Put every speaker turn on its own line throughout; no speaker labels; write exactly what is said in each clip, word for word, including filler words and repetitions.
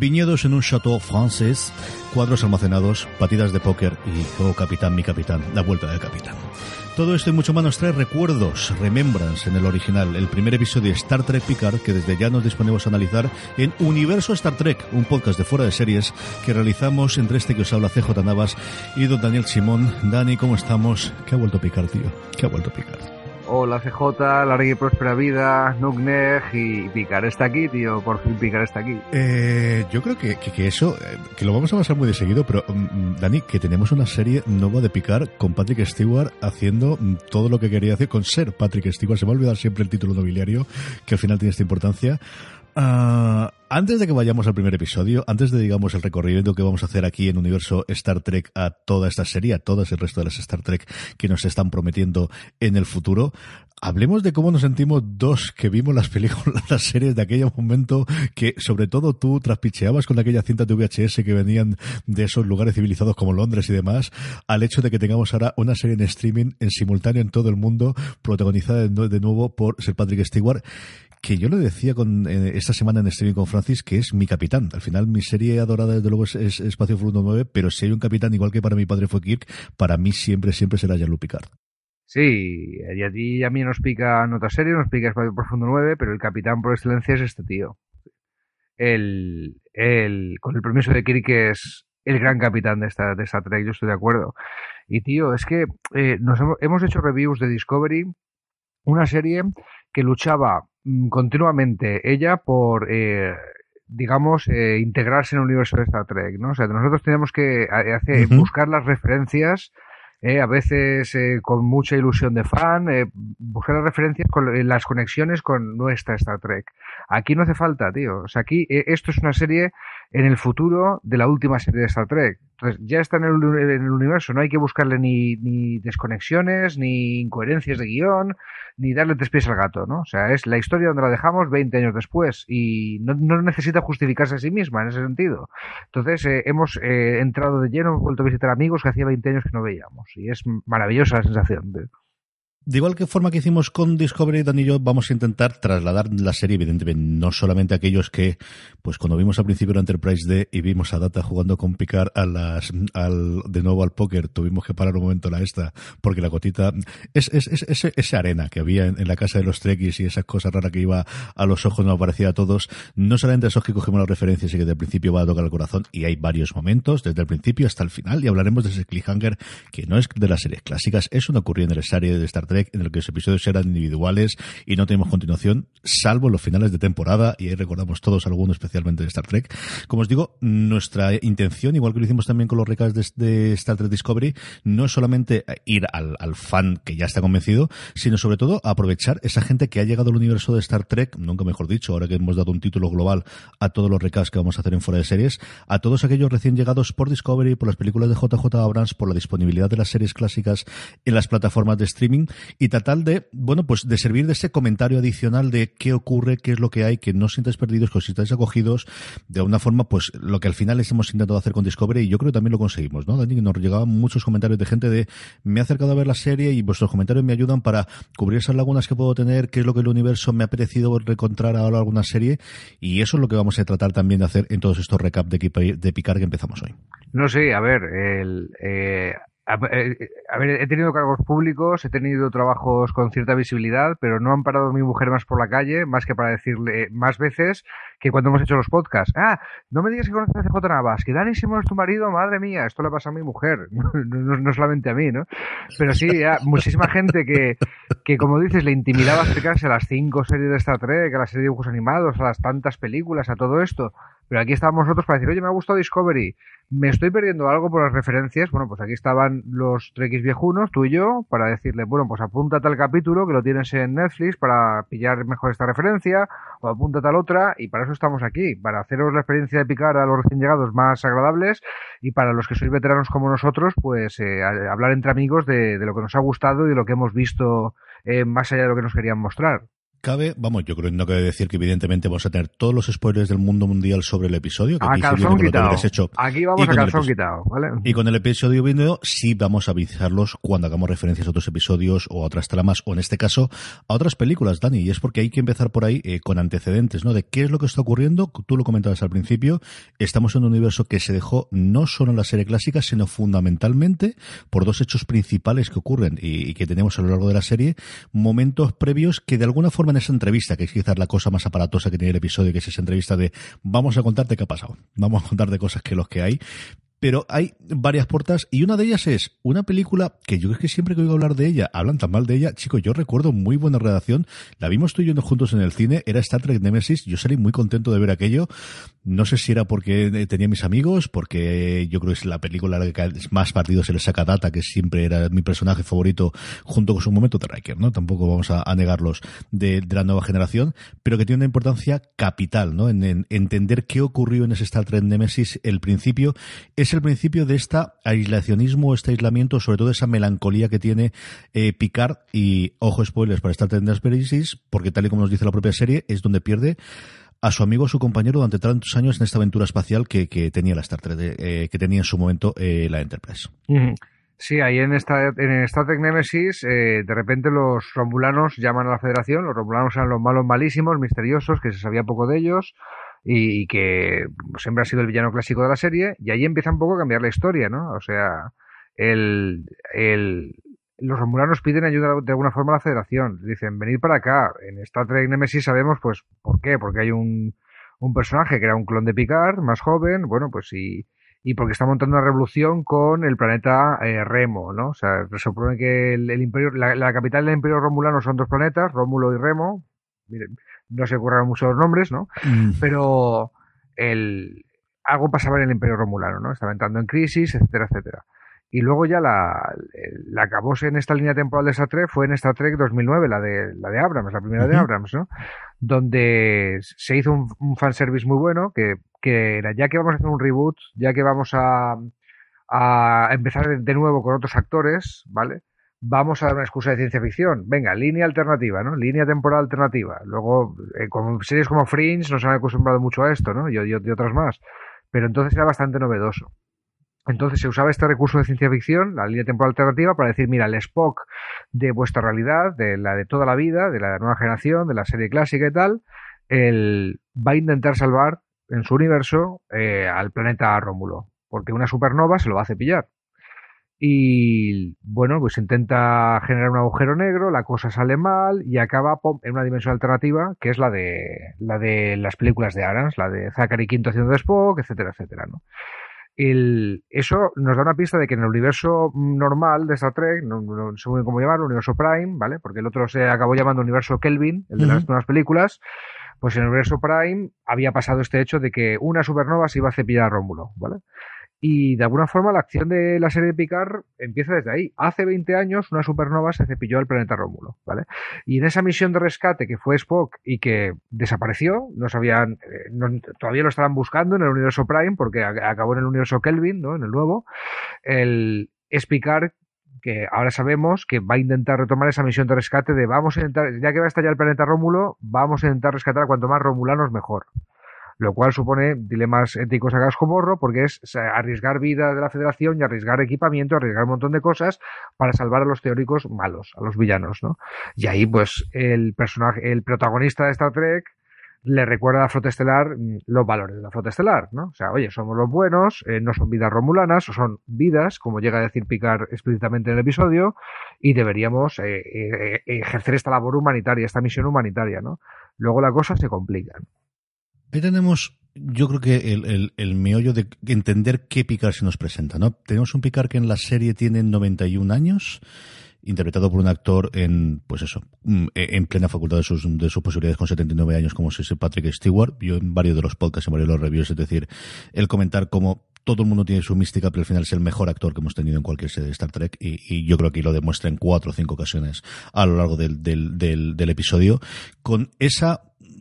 viñedos en un chateau francés, cuadros almacenados, partidas de póker y oh capitán, mi capitán, la vuelta del capitán. Todo esto y mucho más nos trae recuerdos, remembrance en el original, el primer episodio de Star Trek Picard, que desde ya nos disponemos a analizar en Universo Star Trek, un podcast de fuera de series que realizamos entre este que os habla C J Navas y don Daniel Simón. Dani, ¿cómo estamos? ¿Qué ha vuelto a picar, tío? ¿Qué ha vuelto a picar?
Hola C J, larga y próspera vida, Nugneg y Picard está aquí, tío, por fin Picard está aquí.
Eh, yo creo que, que, que eso, eh, que lo vamos a pasar muy de seguido, pero um, Dani, que tenemos una serie nueva de Picard con Patrick Stewart haciendo um, todo lo que quería hacer con ser Patrick Stewart. Se me va a olvidar siempre el título nobiliario, que al final tiene esta importancia. Uh, antes de que vayamos al primer episodio, antes de, digamos, el recorrido que vamos a hacer aquí en Universo Star Trek a toda esta serie, a todo el resto de las Star Trek que nos están prometiendo en el futuro, hablemos de cómo nos sentimos dos que vimos las películas, las series de aquel momento, que sobre todo tú traspicheabas con aquellas cintas de V H S que venían de esos lugares civilizados como Londres y demás, al hecho de que tengamos ahora una serie en streaming en simultáneo en todo el mundo, protagonizada de nuevo por Sir Patrick Stewart, que yo le decía con eh, esta semana en streaming con Francis, que es mi capitán. Al final mi serie adorada desde luego es, es Espacio Profundo nueve, pero si hay un capitán igual que para mi padre fue Kirk, para mí siempre, siempre será Jean-Luc Picard.
Sí, y a ti y a mí nos pica en otra serie, nos pica Espacio Profundo nueve, pero el capitán por excelencia es este tío. El, el, con el permiso de Kirk, es el gran capitán de esta, de esta Trek, yo estoy de acuerdo. Y tío, es que eh, nos hemos, hemos hecho reviews de Discovery, una serie que luchaba continuamente ella por eh, digamos eh, integrarse en el universo de Star Trek, ¿no? O sea, nosotros teníamos que hacer, uh-huh. buscar las referencias, eh, a veces eh, con mucha ilusión de fan, eh, buscar las referencias con eh, las conexiones con nuestra Star Trek. Aquí no hace falta, tío. O sea, aquí eh, esto es una serie en el futuro de la última serie de Star Trek. Entonces, ya está en el, en el universo, no hay que buscarle ni, ni desconexiones, ni incoherencias de guión, ni darle tres pies al gato, ¿no? O sea, es la historia donde la dejamos veinte años después y no, no necesita justificarse a sí misma en ese sentido. Entonces, eh, hemos eh, entrado de lleno, hemos vuelto a visitar amigos que hacía veinte años que no veíamos y es maravillosa la sensación de...
De igual que forma que hicimos con Discovery, Dan y yo vamos a intentar trasladar la serie, evidentemente, no solamente a aquellos que, pues cuando vimos al principio la Enterprise D y vimos a Data jugando con Picard a las, al, de nuevo al póker, tuvimos que parar un momento la esta, porque la gotita, es, es, es, es esa arena que había en, en la casa de los Trekkies y esas cosas raras que iba a los ojos, nos parecía a todos, no solamente esos que cogemos las referencias y que desde el principio va a tocar el corazón, y hay varios momentos, desde el principio hasta el final, y hablaremos de ese cliffhanger, que no es de las series clásicas, eso no ocurrió en la serie de Star Trek, en el que los episodios eran individuales y no tenemos continuación, salvo los finales de temporada, y ahí recordamos todos alguno especialmente de Star Trek. Como os digo, nuestra intención, igual que lo hicimos también con los recaps de, de Star Trek Discovery, no es solamente ir al, al fan que ya está convencido, sino sobre todo aprovechar esa gente que ha llegado al universo de Star Trek, nunca mejor dicho, ahora que hemos dado un título global a todos los recaps que vamos a hacer en fuera de series, a todos aquellos recién llegados por Discovery, por las películas de J J Abrams, por la disponibilidad de las series clásicas en las plataformas de streaming, y tal de, bueno, pues de servir de ese comentario adicional de qué ocurre, qué es lo que hay, que no os sintáis perdidos, que os sintáis acogidos, de una forma, pues lo que al final les hemos intentado hacer con Discovery, y yo creo que también lo conseguimos, ¿no, Dani? Nos llegaban muchos comentarios de gente de, me he acercado a ver la serie y vuestros comentarios me ayudan para cubrir esas lagunas que puedo tener, qué es lo que el universo me ha parecido recontrar ahora alguna serie, y eso es lo que vamos a tratar también de hacer en todos estos recaps de, de Picard que empezamos hoy.
No sé, a ver, el... Eh... A ver, he tenido cargos públicos, he tenido trabajos con cierta visibilidad, pero no han parado a mi mujer más por la calle, más que para decirle más veces que cuando hemos hecho los podcasts. Ah, no me digas que conoces a C J Navas, que Dani Simón es tu marido, madre mía, esto le pasa a mi mujer, no, no, no solamente a mí, ¿no? Pero sí, ya, muchísima gente que, que, como dices, le intimidaba acercarse a las cinco series de Star Trek, a la serie de dibujos animados, a las tantas películas, a todo esto. Pero aquí estábamos nosotros para decir, oye, me ha gustado Discovery, me estoy perdiendo algo por las referencias. Bueno, pues aquí estaban los Trekkies viejunos, tú y yo, para decirle, bueno, pues apúntate al capítulo que lo tienes en Netflix para pillar mejor esta referencia, o apúntate a la otra, y para eso estamos aquí, para haceros la experiencia de Picard a los recién llegados más agradables, y para los que sois veteranos como nosotros, pues eh, hablar entre amigos de, de lo que nos ha gustado y de lo que hemos visto eh, más allá de lo que nos querían mostrar.
cabe, vamos, yo creo que no cabe decir que evidentemente vamos a tener todos los spoilers del mundo mundial sobre el episodio. Que
a
aquí
calzón quitado.
Hecho,
aquí vamos a calzón quitado, ¿vale?
Y con el episodio video sí vamos a avisarlos cuando hagamos referencias a otros episodios o a otras tramas, o en este caso a otras películas, Dani, y es porque hay que empezar por ahí eh, con antecedentes, ¿no? De qué es lo que está ocurriendo. Tú lo comentabas al principio, estamos en un universo que se dejó no solo en la serie clásica, sino fundamentalmente por dos hechos principales que ocurren y, y que tenemos a lo largo de la serie, momentos previos que de alguna forma en esa entrevista, que es quizás la cosa más aparatosa que tiene el episodio, que es esa entrevista de vamos a contarte qué ha pasado, vamos a contarte cosas que los que hay, pero hay varias puertas y una de ellas es una película que yo creo que siempre que oigo hablar de ella, hablan tan mal de ella. Chicos, yo recuerdo muy buena redacción, la vimos tú y yo juntos en el cine, era Star Trek Nemesis, yo salí muy contento de ver aquello, no sé si era porque tenía mis amigos, porque yo creo que es la película a la que más partidos se le saca Data, que siempre era mi personaje favorito junto con su momento de Riker, ¿no? Tampoco vamos a, a negarlos de, de la nueva generación, pero que tiene una importancia capital, ¿no? En, en entender qué ocurrió en ese Star Trek Nemesis, el principio, es el principio de este aislacionismo, este aislamiento, sobre todo esa melancolía que tiene eh, Picard, y ojo spoilers para Star Trek Nemesis, porque tal y como nos dice la propia serie, es donde pierde a su amigo, a su compañero durante tantos años en esta aventura espacial que, que tenía la Star Trek, eh, que tenía en su momento eh, la Enterprise.
Mm-hmm. Sí, ahí en, esta, en Star Trek Nemesis, eh, de repente los romulanos llaman a la Federación. Los romulanos eran los malos malísimos, misteriosos, que se sabía poco de ellos y, y que siempre ha sido el villano clásico de la serie, y ahí empieza un poco a cambiar la historia, ¿no? O sea, el, el, los romulanos piden ayuda de alguna forma a la Federación. Dicen, venid para acá. En Star Trek Nemesis sabemos, pues, ¿por qué? Porque hay un, un personaje que era un clon de Picard, más joven, bueno, pues y... y porque está montando una revolución con el planeta eh, Remo, ¿no? O sea, se supone que el, el imperio, la, la capital del imperio romulano son dos planetas, Rómulo y Remo. Miren, no se ocurran mucho los nombres, ¿no? Mm. Pero el, algo pasaba en el imperio romulano, ¿no? Estaba entrando en crisis, etcétera, etcétera. Y luego ya la, la acabóse en esta línea temporal de Star Trek fue en Star Trek dos mil nueve, la de la de Abrams, la primera uh-huh. de Abrams, ¿no? Donde se hizo un, un fanservice muy bueno, que, que era, ya que vamos a hacer un reboot, ya que vamos a, a empezar de nuevo con otros actores, ¿vale? Vamos a dar una excusa de ciencia ficción. Venga, línea alternativa, ¿no? Línea temporal alternativa. Luego, eh, con series como Fringe nos han acostumbrado mucho a esto, ¿no? Y, y, y otras más. Pero entonces era bastante novedoso. Entonces se usaba este recurso de ciencia ficción, la línea temporal alternativa, para decir, mira, el Spock de vuestra realidad, de la de toda la vida, de la nueva generación, de la serie clásica y tal, él va a intentar salvar en su universo eh, al planeta Rómulo, porque una supernova se lo va a cepillar. Y bueno, pues intenta generar un agujero negro, la cosa sale mal y acaba pom, en una dimensión alternativa, que es la de la de las películas de Abrams, la de Zachary Quinto haciendo de Spock, etcétera, etcétera, ¿no? El, eso nos da una pista de que en el universo normal de Star Trek, no, no sé muy bien cómo llamarlo, universo Prime, ¿vale? Porque el otro se acabó llamando universo Kelvin, el de uh-huh. las nuevas películas. Pues en el universo Prime había pasado este hecho de que una supernova se iba a cepillar a Rómulo, ¿vale? Y de alguna forma la acción de la serie de Picard empieza desde ahí. Hace veinte años una supernova se cepilló al planeta Rómulo, ¿vale? Y en esa misión de rescate que fue Spock y que desapareció, no sabían, eh, no, todavía lo estaban buscando en el universo Prime porque a, acabó en el universo Kelvin, ¿no? En el nuevo. El, es Picard que ahora sabemos que va a intentar retomar esa misión de rescate de vamos a intentar, ya que va a estallar el planeta Rómulo, vamos a intentar rescatar a cuanto más romulanos mejor. Lo cual supone dilemas éticos a cascoporro, porque es arriesgar vida de la Federación y arriesgar equipamiento, arriesgar un montón de cosas para salvar a los teóricos malos, a los villanos, ¿no? Y ahí, pues, el personaje, el protagonista de Star Trek le recuerda a la Flota Estelar los valores de la Flota Estelar, ¿no? O sea, oye, somos los buenos, eh, no son vidas romulanas, son vidas, como llega a decir Picard explícitamente en el episodio, y deberíamos eh, eh, ejercer esta labor humanitaria, esta misión humanitaria, ¿no? Luego la cosa se complica.
Ahí tenemos, yo creo que el, el, el meollo de entender qué Picard se nos presenta, ¿no? Tenemos un Picard que en la serie tiene noventa y un años, interpretado por un actor en, pues eso, en plena facultad de sus, de sus posibilidades con setenta y nueve años, como es Patrick Stewart. Yo en varios de los podcasts, en varios de los reviews, es decir, el comentar cómo todo el mundo tiene su mística, pero al final es el mejor actor que hemos tenido en cualquier serie de Star Trek, y, y yo creo que lo demuestra en cuatro o cinco ocasiones a lo largo del, del, del, del episodio, con esa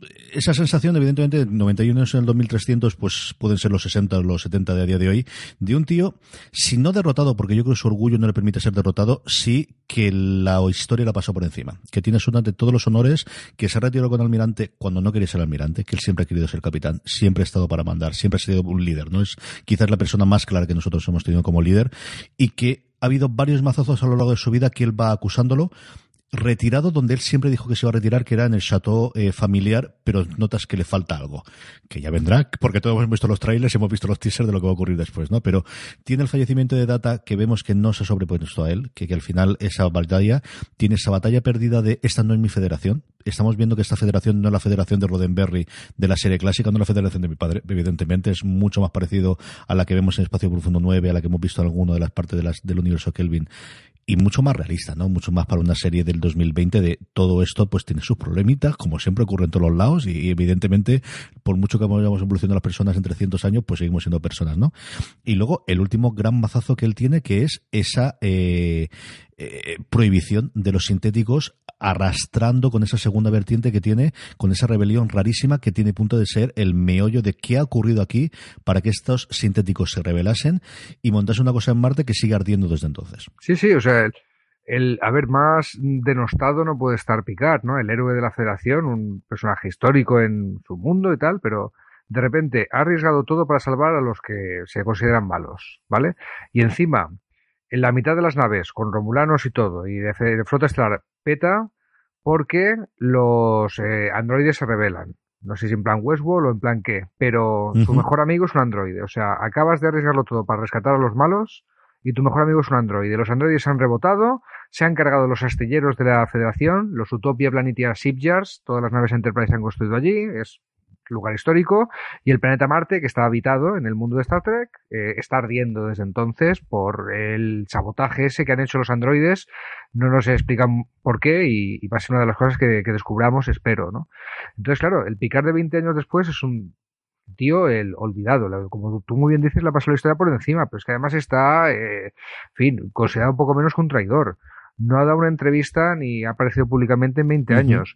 esa sensación, evidentemente, noventa y uno años en el dos mil trescientos, pues pueden ser los sesenta o los setenta de a día de hoy, de un tío, si no derrotado, porque yo creo que su orgullo no le permite ser derrotado, sí que la historia la pasó por encima, que tiene de todos los honores, que se ha retirado con almirante cuando no quería ser almirante, que él siempre ha querido ser capitán, siempre ha estado para mandar, siempre ha sido un líder, ¿no? Es quizás la persona más clara que nosotros hemos tenido como líder, y que ha habido varios mazazos a lo largo de su vida que él va acusándolo, retirado donde él siempre dijo que se iba a retirar, que era en el chateau eh, familiar, pero notas que le falta algo, que ya vendrá, porque todos hemos visto los trailers y hemos visto los teasers de lo que va a ocurrir después, ¿no? Pero tiene el fallecimiento de Data, que vemos que no se ha sobrepuesto a él, que, que al final esa batalla, tiene esa batalla perdida de esta no es mi federación. Estamos viendo que esta federación no es la federación de Roddenberry de la serie clásica, no es la federación de mi padre, evidentemente es mucho más parecido a la que vemos en Espacio Profundo nueve, a la que hemos visto en alguna de las partes de las, del universo Kelvin, y mucho más realista, ¿no? Mucho más para una serie del dos mil veinte de todo esto, pues tiene sus problemitas, como siempre ocurre en todos los lados, y evidentemente, por mucho que vayamos evolucionando las personas en trescientos años, pues seguimos siendo personas, ¿no? Y luego, el último gran mazazo que él tiene, que es esa eh, eh, prohibición de los sintéticos, arrastrando con esa segunda vertiente que tiene, con esa rebelión rarísima que tiene punto de ser el meollo de qué ha ocurrido aquí para que estos sintéticos se rebelasen y montase una cosa en Marte que sigue ardiendo desde entonces.
Sí, sí, o sea, el, el a ver, más denostado no puede estar Picard, ¿no? El héroe de la Federación, un personaje histórico en su mundo y tal, pero de repente ha arriesgado todo para salvar a los que se consideran malos, ¿vale? Y encima, en la mitad de las naves, con romulanos y todo, y de, de flota estelar, peta porque los eh, androides se rebelan. No sé si en plan Westworld o en plan qué, pero uh-huh. Su mejor amigo es un androide. O sea, acabas de arriesgarlo todo para rescatar a los malos y tu mejor amigo es un androide. Los androides se han rebotado, se han cargado los astilleros de la Federación, los Utopia Planitia Shipyards, todas las naves Enterprise se han construido allí, es lugar histórico, y el planeta Marte, que está habitado en el mundo de Star Trek, eh, está ardiendo desde entonces por el sabotaje ese que han hecho los androides. No nos explican por qué y, y va a ser una de las cosas que, que descubramos, espero, ¿no? Entonces, claro, el Picard de veinte años después es un tío el olvidado, como tú muy bien dices, le ha pasado la historia por encima, pero es que además está, eh, en fin, considerado un poco menos que un traidor. No ha dado una entrevista ni ha aparecido públicamente en veinte uh-huh. años.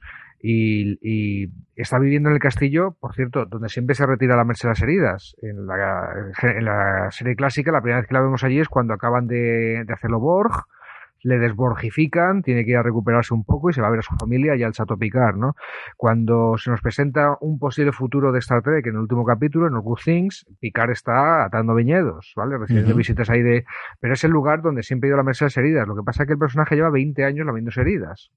Y, y está viviendo en el castillo, por cierto, donde siempre se retira la Merced de las Heridas. En la, en la serie clásica, la primera vez que la vemos allí es cuando acaban de, de hacerlo Borg, le desborgifican, tiene que ir a recuperarse un poco y se va a ver a su familia y al Chateau Picard, ¿no? Cuando se nos presenta un posible futuro de Star Trek en el último capítulo, en All Good Things, Picard está atando viñedos, ¿vale? Recibiendo uh-huh. visitas ahí de... Pero es el lugar donde siempre ha ido la Merced de las Heridas. Lo que pasa es que el personaje lleva veinte años lamiéndose heridas,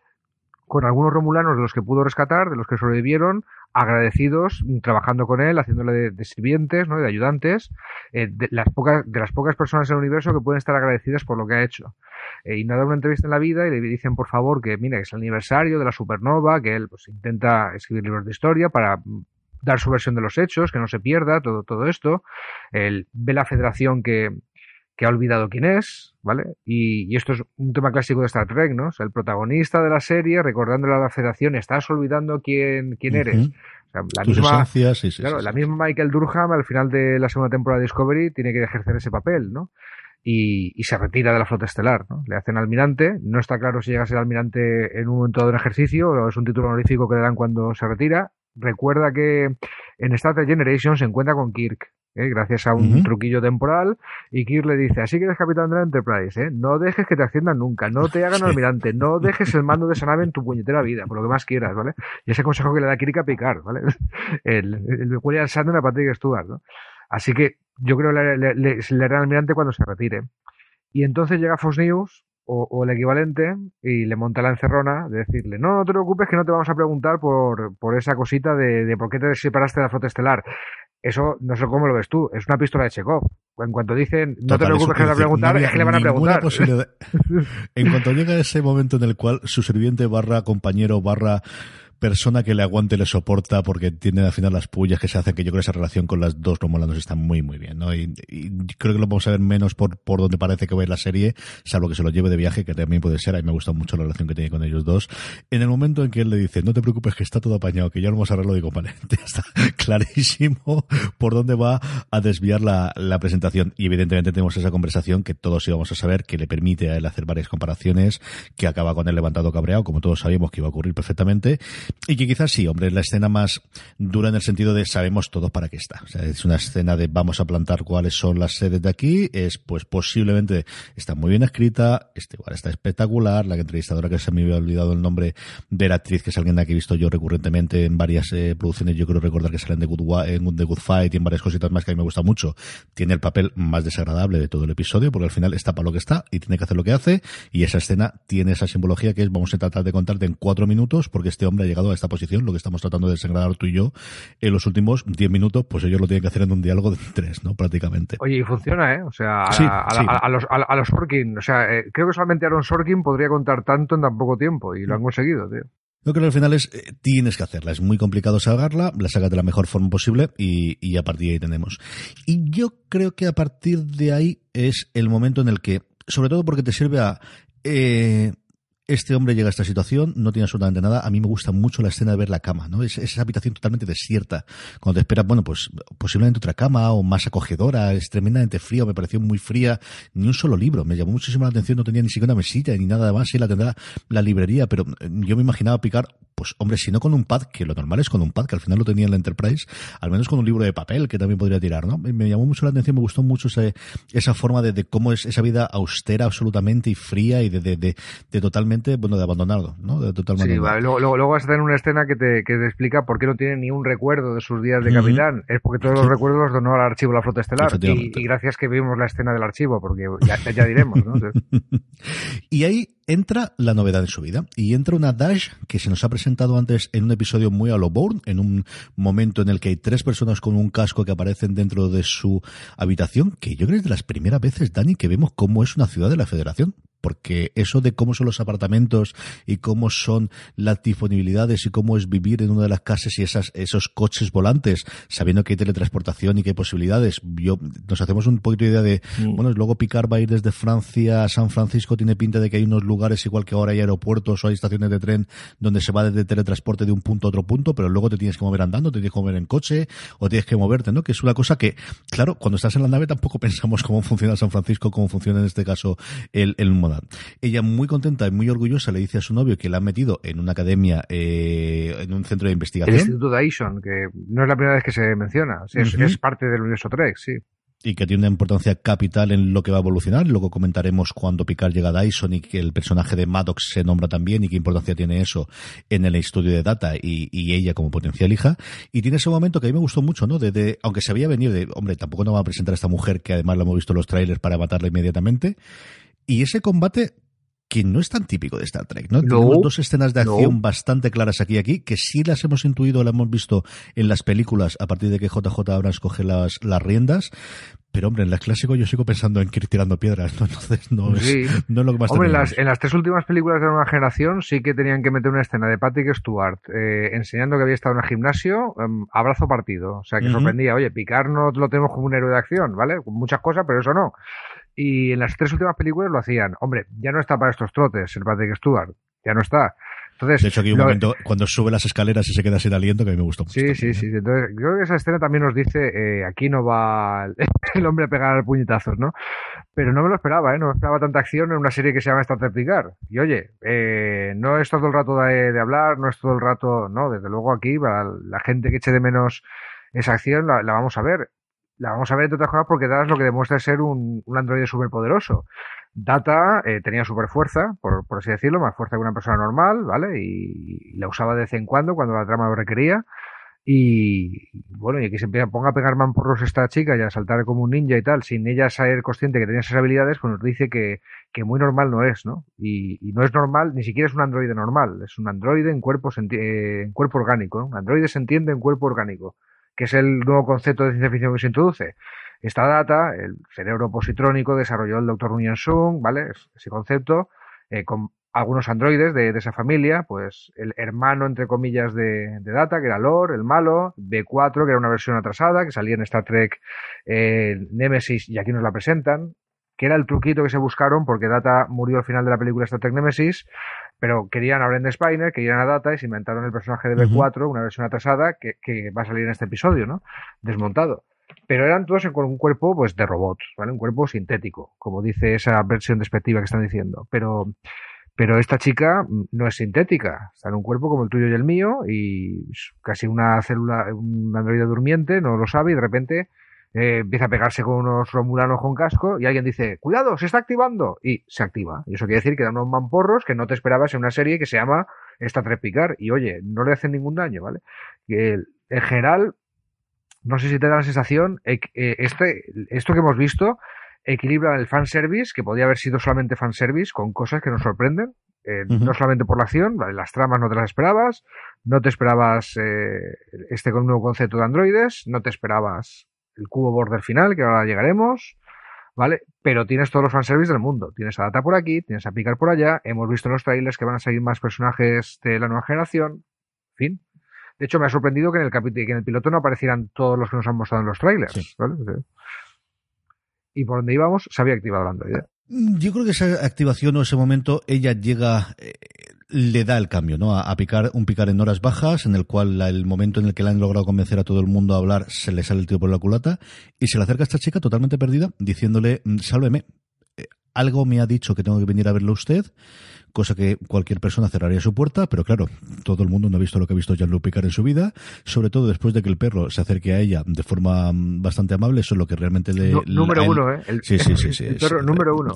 con algunos romulanos de los que pudo rescatar, de los que sobrevivieron, agradecidos, trabajando con él, haciéndole de, de sirvientes, ¿no? De ayudantes, eh, de las pocas de las pocas personas en el universo que pueden estar agradecidas por lo que ha hecho. Eh, y no ha dado una entrevista en la vida y le dicen, por favor, que mira, que es el aniversario de la supernova, que él pues intenta escribir libros de historia para dar su versión de los hechos, que no se pierda todo, todo esto. Él ve la Federación que que ha olvidado quién es, ¿vale? Y, y esto es un tema clásico de Star Trek, ¿no? O sea, el protagonista de la serie, recordándole a la Federación, estás olvidando quién, quién uh-huh. eres. O sea, la
Tus
misma,
esencias, sí, sí,
claro,
sí,
la
sí.
misma Michael Durham, al final de la segunda temporada de Discovery, tiene que ejercer ese papel, ¿no? Y, y se retira de la flota estelar, ¿no? Le hacen almirante, no está claro si llega a ser almirante en un momento dado de un ejercicio o es un título honorífico que le dan cuando se retira. Recuerda que en Star Trek Generation se encuentra con Kirk, ¿eh? Gracias a un uh-huh. truquillo temporal, y Kirk le dice, así que eres capitán de la Enterprise, ¿eh? No dejes que te asciendan nunca, no te hagan sí. almirante, no dejes el mando de esa nave en tu puñetera vida, por lo que más quieras, ¿vale? Y ese consejo que le da Kirk a Picard, ¿vale? El, el William Shatner a Patrick Stewart, ¿no? Así que yo creo que le, le, le, le hará almirante cuando se retire. Y entonces llega Fox News, o, o el equivalente, y le monta la encerrona de decirle, no, no te preocupes que no te vamos a preguntar por, por esa cosita de, de por qué te separaste de la flota estelar. Eso, no sé cómo lo ves tú, es una pistola de Chekhov. En cuanto dicen, no Total, te preocupes que le van a preguntar, no es que le van a preguntar.
En cuanto llega ese momento en el cual su sirviente barra compañero barra persona que le aguante le soporta porque tiene al final las pullas que se hacen, que yo creo que esa relación con las dos romulanos está muy muy bien, ¿no? Y, y creo que lo vamos a ver menos por, por donde parece que va a ir la serie, salvo que se lo lleve de viaje, que también puede ser. A mí me gusta mucho la relación que tiene con ellos dos. En el momento en que él le dice, no te preocupes que está todo apañado, que ya lo hemos arreglado, digo, vale, ya está, clarísimo por dónde va a desviar la, la presentación. Y evidentemente tenemos esa conversación que todos íbamos a saber, que le permite a él hacer varias comparaciones, que acaba con él levantado cabreado, como todos sabíamos que iba a ocurrir perfectamente, y que quizás sí, hombre, es la escena más dura en el sentido de sabemos todos para qué está. O sea, es una escena de vamos a plantar cuáles son las sedes de aquí, es pues posiblemente está muy bien escrita, este igual está espectacular, la entrevistadora que se me había olvidado el nombre de la actriz, que es alguien que he visto yo recurrentemente en varias eh, producciones, yo creo recordar que salen de Good, en The Good Fight y en varias cositas más que a mí me gusta mucho, tiene el papel más desagradable de todo el episodio, porque al final está para lo que está y tiene que hacer lo que hace, y esa escena tiene esa simbología que es vamos a tratar de contarte en cuatro minutos, porque este hombre ha llegado a esta posición, lo que estamos tratando de desagradar tú y yo en los últimos diez minutos, pues ellos lo tienen que hacer en un diálogo de tres, ¿no? Prácticamente.
Oye, y funciona, ¿eh? O sea, a,
sí,
a,
sí.
a, a los, a, a los Sorkin, o sea, eh, creo que solamente Aaron Sorkin podría contar tanto en tan poco tiempo, y lo han conseguido, tío.
Yo creo que al final es, eh, tienes que hacerla, es muy complicado sacarla, la sacas de la mejor forma posible y, y a partir de ahí tenemos. Y yo creo que a partir de ahí es el momento en el que, sobre todo porque te sirve a... Eh, este hombre llega a esta situación, no tiene absolutamente nada. A mí me gusta mucho la escena de ver la cama, ¿no? Es, es esa habitación totalmente desierta. Cuando te esperas, bueno, pues posiblemente otra cama o más acogedora, es tremendamente fría, me pareció muy fría. Ni un solo libro, me llamó muchísimo la atención, no tenía ni siquiera una mesilla ni nada más, sí la tendrá la librería, pero yo me imaginaba picar, pues hombre, si no con un pad, que lo normal es con un pad, que al final lo tenía en la Enterprise, al menos con un libro de papel que también podría tirar, ¿no? Me, me llamó mucho la atención, me gustó mucho ese, esa forma de, de cómo es esa vida austera absolutamente y fría y de, de, de, de totalmente, bueno, de abandonado, ¿no? De totalmente.
Sí, vale. luego, luego, luego vas a tener una escena que te, que te explica por qué no tiene ni un recuerdo de sus días de capitán. Uh-huh. Es porque todos sí. los recuerdos los donó al archivo de la Flota Estelar. Y, y gracias que vimos la escena del archivo, porque ya, ya diremos, ¿no?
Y ahí entra la novedad en su vida. Y entra una Dash que se nos ha presentado antes en un episodio muy a lo Bourne, en un momento en el que hay tres personas con un casco que aparecen dentro de su habitación, que yo creo que es de las primeras veces, Dani, que vemos cómo es una ciudad de la Federación. Porque eso de cómo son los apartamentos y cómo son las disponibilidades y cómo es vivir en una de las casas y esas, esos coches volantes, sabiendo que hay teletransportación y que hay posibilidades, yo, nos hacemos un poquito de idea de, mm. bueno, luego Picard va a ir desde Francia a San Francisco, tiene pinta de que hay unos lugares, igual que ahora hay aeropuertos o hay estaciones de tren donde se va desde teletransporte de un punto a otro punto, pero luego te tienes que mover andando, te tienes que mover en coche o tienes que moverte, ¿no? Que es una cosa que, claro, cuando estás en la nave tampoco pensamos cómo funciona San Francisco, cómo funciona en este caso el, el modal. Ella muy contenta y muy orgullosa le dice a su novio que la han metido en una academia, eh, en un centro de investigación.
El Instituto Dyson, que no es la primera vez que se menciona, es, uh-huh. es parte del universo Trek, sí.
Y que tiene una importancia capital en lo que va a evolucionar. Luego comentaremos cuando Picard llega a Dyson y que el personaje de Maddox se nombra también y qué importancia tiene eso en el estudio de Data y, y ella como potencial hija. Y tiene ese momento que a mí me gustó mucho, ¿no? De, de, aunque se había venido de, hombre, tampoco nos va a presentar a esta mujer que además la hemos visto en los trailers para matarla inmediatamente. Y ese combate que no es tan típico de Star Trek, ¿no? No, tenemos dos escenas de acción no. bastante claras aquí y aquí, que sí las hemos intuido, las hemos visto en las películas a partir de que J J Abrams coge las, las riendas, pero hombre, en las clásicos yo sigo pensando en Kirk tirando piedras, ¿no? Entonces no es,
sí.
no es lo que más
Hombre, en las, en las tres últimas películas de la nueva generación sí que tenían que meter una escena de Patrick Stewart eh, enseñando que había estado en el gimnasio, um, a brazo partido, o sea que uh-huh. sorprendía, oye, Picard no lo tenemos como un héroe de acción, ¿vale? Muchas cosas, pero eso no. Y en las tres últimas películas lo hacían. Hombre, ya no está para estos trotes el Patrick Stewart. Ya no está. Entonces,
de hecho, aquí hay un lo... momento cuando sube las escaleras y se queda sin aliento que a mí me gustó mucho.
Sí, también, sí, ¿eh? sí. Entonces, yo creo que esa escena también nos dice, eh, aquí no va el hombre a pegar puñetazos, ¿no? Pero no me lo esperaba, ¿eh? No me esperaba tanta acción en una serie que se llama Star Trek Picard. Y oye, eh, no es todo el rato de, de hablar, no es todo el rato... No, desde luego aquí, para la gente que eche de menos esa acción, la, la vamos a ver. La vamos a ver de otras cosas porque Data es lo que demuestra ser un, un androide superpoderoso. Data eh, tenía super fuerza, por, por así decirlo, más fuerza que una persona normal, ¿vale? Y, y la usaba de vez en cuando, cuando la trama lo requería. Y bueno, y aquí se empieza, ponga a pegar mamporros esta chica y a saltar como un ninja y tal, sin ella ser consciente que tenía esas habilidades, pues nos dice que, que muy normal no es, ¿no? Y, y no es normal, ni siquiera es un androide normal, es un androide en cuerpo, senti- en cuerpo orgánico, ¿no? Un androide se entiende en cuerpo orgánico, que es el nuevo concepto de ciencia ficción que se introduce. Esta Data, el cerebro positrónico, desarrolló el doctor Nguyen Sung, ¿vale? Ese concepto, eh, con algunos androides de, de esa familia, pues el hermano, entre comillas, de, de Data, que era Lore, el malo, B cuatro, que era una versión atrasada, que salía en Star Trek eh, Nemesis, y aquí nos la presentan, que era el truquito que se buscaron, porque Data murió al final de la película Star Trek Nemesis, Pero querían a Brent Spiner, querían a Data y se inventaron el personaje de B cuatro, uh-huh. una versión atrasada que, que va a salir en este episodio, ¿no? Desmontado. Pero eran todos con un cuerpo, pues, de robots, ¿vale? Un cuerpo sintético, como dice esa versión despectiva que están diciendo. Pero, pero esta chica no es sintética, está en un cuerpo como el tuyo y el mío y casi una célula, un androide durmiente, no lo sabe y de repente eh, empieza a pegarse con unos romulanos con casco y alguien dice, cuidado, se está activando, y se activa. Y eso quiere decir que dan unos mamporros que no te esperabas en una serie que se llama Star Trek Picard y oye, no le hacen ningún daño, ¿vale? Que en general, no sé si te da la sensación, eh, este, esto que hemos visto equilibra el fanservice, que podía haber sido solamente fanservice, con cosas que nos sorprenden, eh, uh-huh. no solamente por la acción, ¿vale? Las tramas no te las esperabas, no te esperabas eh, este con un nuevo concepto de androides, no te esperabas el cubo border final, que ahora llegaremos, ¿vale? Pero tienes todos los fanservice del mundo, tienes a Data por aquí, tienes a Picard por allá, hemos visto en los trailers que van a salir más personajes de la nueva generación, en fin. De hecho, me ha sorprendido que en el capítulo, que en el piloto no aparecieran todos los que nos han mostrado en los trailers, sí. ¿vale? Y por donde íbamos se había activado el androide.
Yo creo que esa activación o ese momento, ella llega, eh, le da el cambio, ¿no? A, a picar, un picar en horas bajas, en el cual la, el momento en el que le han logrado convencer a todo el mundo a hablar, se le sale el tiro por la culata, y se le acerca a esta chica totalmente perdida, diciéndole, sálveme, eh, algo me ha dicho que tengo que venir a verlo usted, cosa que cualquier persona cerraría su puerta, pero claro, todo el mundo no ha visto lo que ha visto Jean-Luc Picard en su vida, sobre todo después de que el perro se acerque a ella de forma bastante amable, eso es lo que realmente le...
No, número
él,
uno, ¿eh? El,
sí, sí, sí, sí.
El perro
sí,
número uno.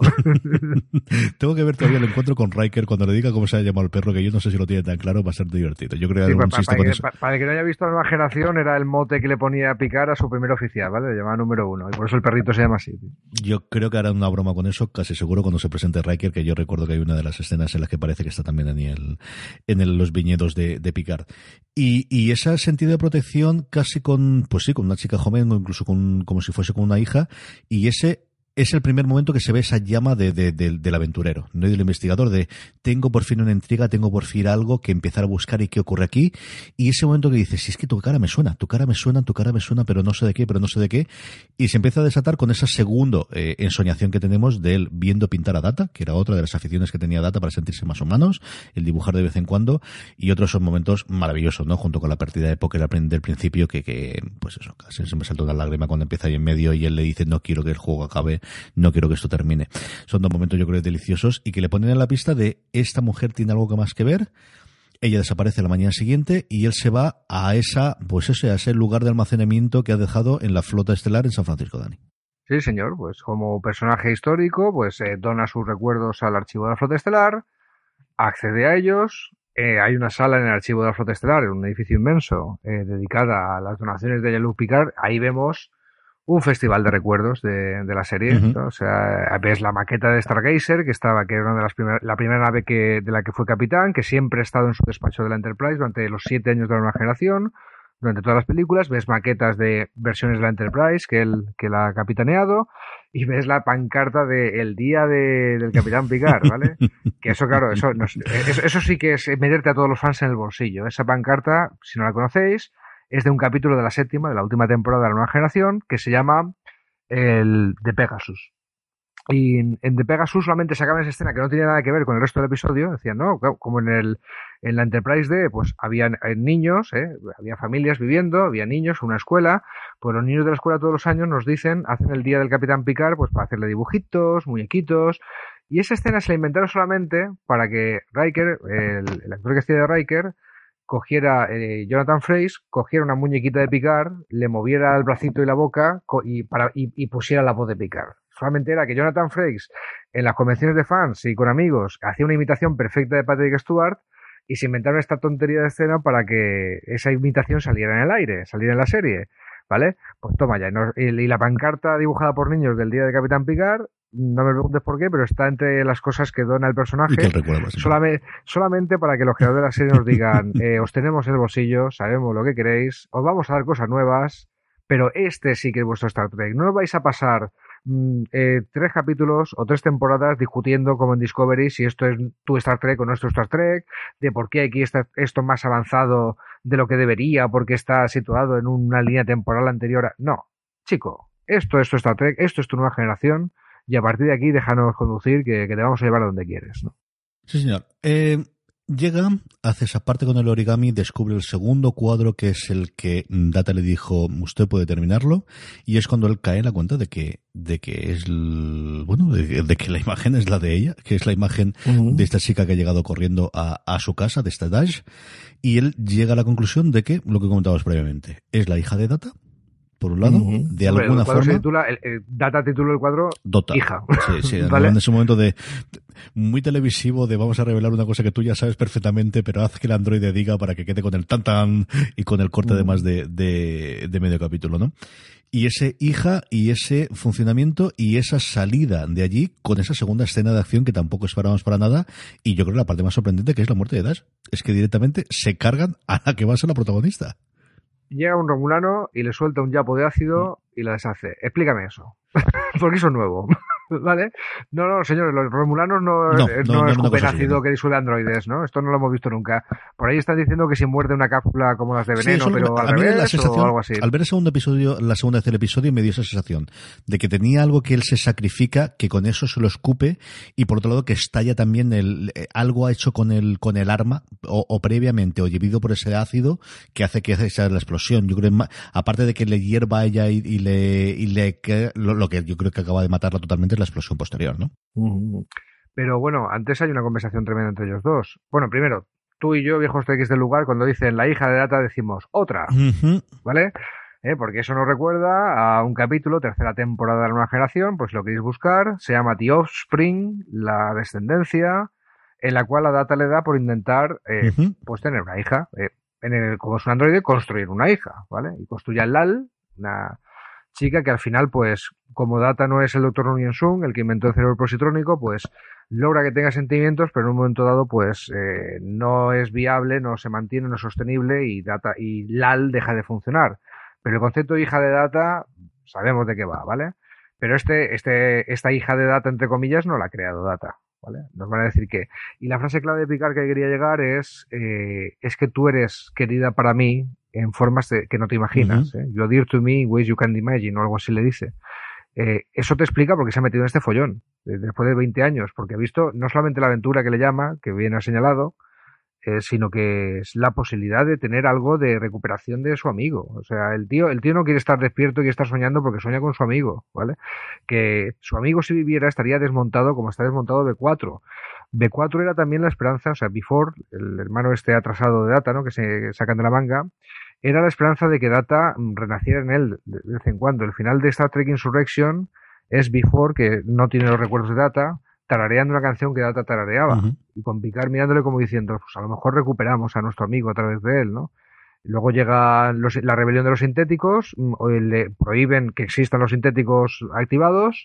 Tengo que ver todavía el encuentro con Riker cuando le diga cómo se ha llamado el perro, que yo no sé si lo tiene tan claro, va a ser divertido. Yo creo que
sí,
algún
para,
chiste
para,
con
que,
eso.
Para, para que no haya visto la nueva generación, era el mote que le ponía a Picard a su primer oficial, ¿vale? Le llamaba número uno, y por eso el perrito se llama así. Tío.
Yo creo que hará una broma con eso, casi seguro, cuando se presente Riker, que yo recuerdo que hay una de las escenas en las que parece que está también en el, en el, los viñedos de, de Picard. Y, y ese sentido de protección casi con, pues sí, con una chica joven o incluso con, como si fuese con una hija, y ese es el primer momento que se ve esa llama de, de, de, del aventurero, no del investigador, de tengo por fin una intriga, tengo por fin algo que empezar a buscar y qué ocurre aquí, y ese momento que dices, si es que tu cara me suena, tu cara me suena, tu cara me suena, pero no sé de qué, pero no sé de qué, y se empieza a desatar con esa segunda eh, ensoñación que tenemos de él viendo pintar a Data, que era otra de las aficiones que tenía Data para sentirse más humanos, el dibujar de vez en cuando, y otros son momentos maravillosos, ¿no? Junto con la partida de póker del principio, que, que pues eso, casi se me saltó una lágrima cuando empieza ahí en medio y él le dice, no quiero que el juego acabe, no quiero que esto termine. Son dos momentos, yo creo, deliciosos y que le ponen en la pista de esta mujer tiene algo más que ver. Ella desaparece la mañana siguiente y él se va a esa, pues ese, a ese lugar de almacenamiento que ha dejado en la flota estelar en San Francisco, Dani.
Sí, señor, pues como personaje histórico, pues eh, dona sus recuerdos al archivo de la flota estelar, accede a ellos. Eh, hay una sala en el archivo de la flota estelar, en un edificio inmenso, eh, dedicada a las donaciones de Jean-Luc Picard. Ahí vemos un festival de recuerdos de, de la serie, uh-huh. ¿no? O sea, ves la maqueta de Stargazer, que estaba, que era una de las primeras, la primera nave que, de la que fue capitán, que siempre ha estado en su despacho de la Enterprise durante los siete años de la nueva generación, durante todas las películas, ves maquetas de versiones de la Enterprise que él, que la ha capitaneado, y ves la pancarta de el día de, del Capitán Picard, ¿vale? Que eso, claro, eso, no, eso, eso sí que es meterte a todos los fans en el bolsillo. Esa pancarta, si no la conocéis, es de un capítulo de la séptima, de la última temporada de la nueva generación, que se llama el de Pegasus. Y en, en The Pegasus solamente sacaban esa escena que no tenía nada que ver con el resto del episodio. Decían, no, como en el en la Enterprise D, pues había niños, ¿eh? Había familias viviendo, había niños, una escuela. Pues los niños de la escuela todos los años nos dicen, hacen el día del Capitán Picard, pues para hacerle dibujitos, muñequitos. Y esa escena se la inventaron solamente para que Riker, el, el actor que hacía de Riker, cogiera, eh, Jonathan Frakes, cogiera una muñequita de Picard, le moviera el bracito y la boca y, para, y, y pusiera la voz de Picard. Solamente era que Jonathan Frakes, en las convenciones de fans y con amigos, hacía una imitación perfecta de Patrick Stewart y se inventaron esta tontería de escena para que esa imitación saliera en el aire, saliera en la serie, ¿vale? Pues toma ya. Y, y la pancarta dibujada por niños del día de Capitán Picard, no me preguntes por qué, pero está entre las cosas que dona el personaje, solamente, solamente para que los creadores de la serie nos digan, eh, os tenemos en el bolsillo, sabemos lo que queréis, os vamos a dar cosas nuevas, pero este sí que es vuestro Star Trek. No os vais a pasar mm, eh, tres capítulos o tres temporadas discutiendo como en Discovery si esto es tu Star Trek o nuestro Star Trek, de por qué aquí está esto más avanzado de lo que debería, porque está situado en una línea temporal anterior. No, chico, esto es tu Star Trek, esto es tu nueva generación. Y a partir de aquí déjanos conducir, que, que te vamos a llevar a donde quieres, ¿no?
Sí, señor. Eh, Llega, hace esa parte con el origami, descubre el segundo cuadro, que es el que Data le dijo, usted puede terminarlo, y es cuando él cae en la cuenta de que, de que es, el, bueno, de, de que la imagen es la de ella, que es la imagen uh-huh. de esta chica que ha llegado corriendo a, a su casa, de esta Dash, y él llega a la conclusión de que, lo que comentábamos previamente, es la hija de Data, por un lado, uh-huh. de
Hombre,
alguna
el
forma.
Se titula, el, el Data titula el cuadro
Dota.
Hija.
Sí, sí,
¿vale?
En ese momento de muy televisivo de vamos a revelar una cosa que tú ya sabes perfectamente, pero haz que el androide diga para que quede con el tan tan y con el corte uh-huh. además de, de, de medio capítulo, ¿no? Y ese hija y ese funcionamiento y esa salida de allí con esa segunda escena de acción que tampoco esperábamos para nada, y yo creo que la parte más sorprendente, que es la muerte de Dash, es que directamente se cargan a la que va a ser la protagonista.
Llega un romulano y le suelta un yapo de ácido y la deshace. Explícame eso. Porque eso es nuevo. ¿Vale? No, no, señores, los romulanos no,
no,
no,
no, no
escupen ácido
así, ¿no?
que disuelve androides, ¿no? Esto no lo hemos visto nunca. Por ahí están diciendo que si muerde una cápsula como las de veneno,
sí,
pero
a
al
mí
revés
la sensación,
o algo así.
Al ver el segundo episodio, la segunda vez del episodio, me dio esa sensación de que tenía algo que él se sacrifica, que con eso se lo escupe, y por otro lado que estalla también el, algo ha hecho con el, con el arma, o, o previamente, o llevido por ese ácido, que hace que sea la explosión. Yo creo, aparte de que le hierva a ella y, y le, y le que, lo, lo que yo creo que acaba de matarla totalmente es la explosión posterior, ¿no?
Pero bueno, antes hay una conversación tremenda entre ellos dos. Bueno, primero, tú y yo, viejos T X del lugar, cuando dicen la hija de Data decimos otra, uh-huh. ¿vale? ¿Eh? Porque eso nos recuerda a un capítulo, tercera temporada de la nueva generación, pues lo queréis buscar, se llama The Offspring, la descendencia, en la cual a Data le da por intentar eh, uh-huh. pues tener una hija, eh, en el, como es un androide, construir una hija, ¿vale? Y construye a Lal, una chica que al final, pues, como Data no es el doctor Nguyen Sung, el que inventó el cerebro positrónico, pues logra que tenga sentimientos, pero en un momento dado, pues, eh, no es viable, no se mantiene, no es sostenible y Data y Lal deja de funcionar. Pero el concepto de hija de Data, sabemos de qué va, ¿vale? Pero este, este, esta hija de Data, entre comillas, no la ha creado Data, ¿vale? Nos van a decir que... Y la frase clave de Picard que quería llegar es, eh, es que tú eres querida para mí en formas de, que no te imaginas. Uh-huh. ¿eh? You're dear to me in ways you can't imagine, o algo así le dice. Eh, eso te explica por qué se ha metido en este follón, eh, después de veinte años, porque ha visto no solamente la aventura que le llama, que bien ha señalado, eh, sino que es la posibilidad de tener algo de recuperación de su amigo. O sea, el tío, el tío no quiere estar despierto y estar soñando porque sueña con su amigo, ¿vale? Que su amigo, si viviera, estaría desmontado como está desmontado B cuatro. B cuatro era también la esperanza, o sea, Before, el hermano este atrasado de Data, ¿no? Que se sacan de la manga, era la esperanza de que Data renaciera en él de vez en cuando. El final de Star Trek Insurrection es Before, que no tiene los recuerdos de Data, tarareando una canción que Data tarareaba. Uh-huh. Y con Picard mirándole como diciendo, pues a lo mejor recuperamos a nuestro amigo a través de él, ¿no? Luego llega los, la rebelión de los sintéticos, le prohíben que existan los sintéticos activados,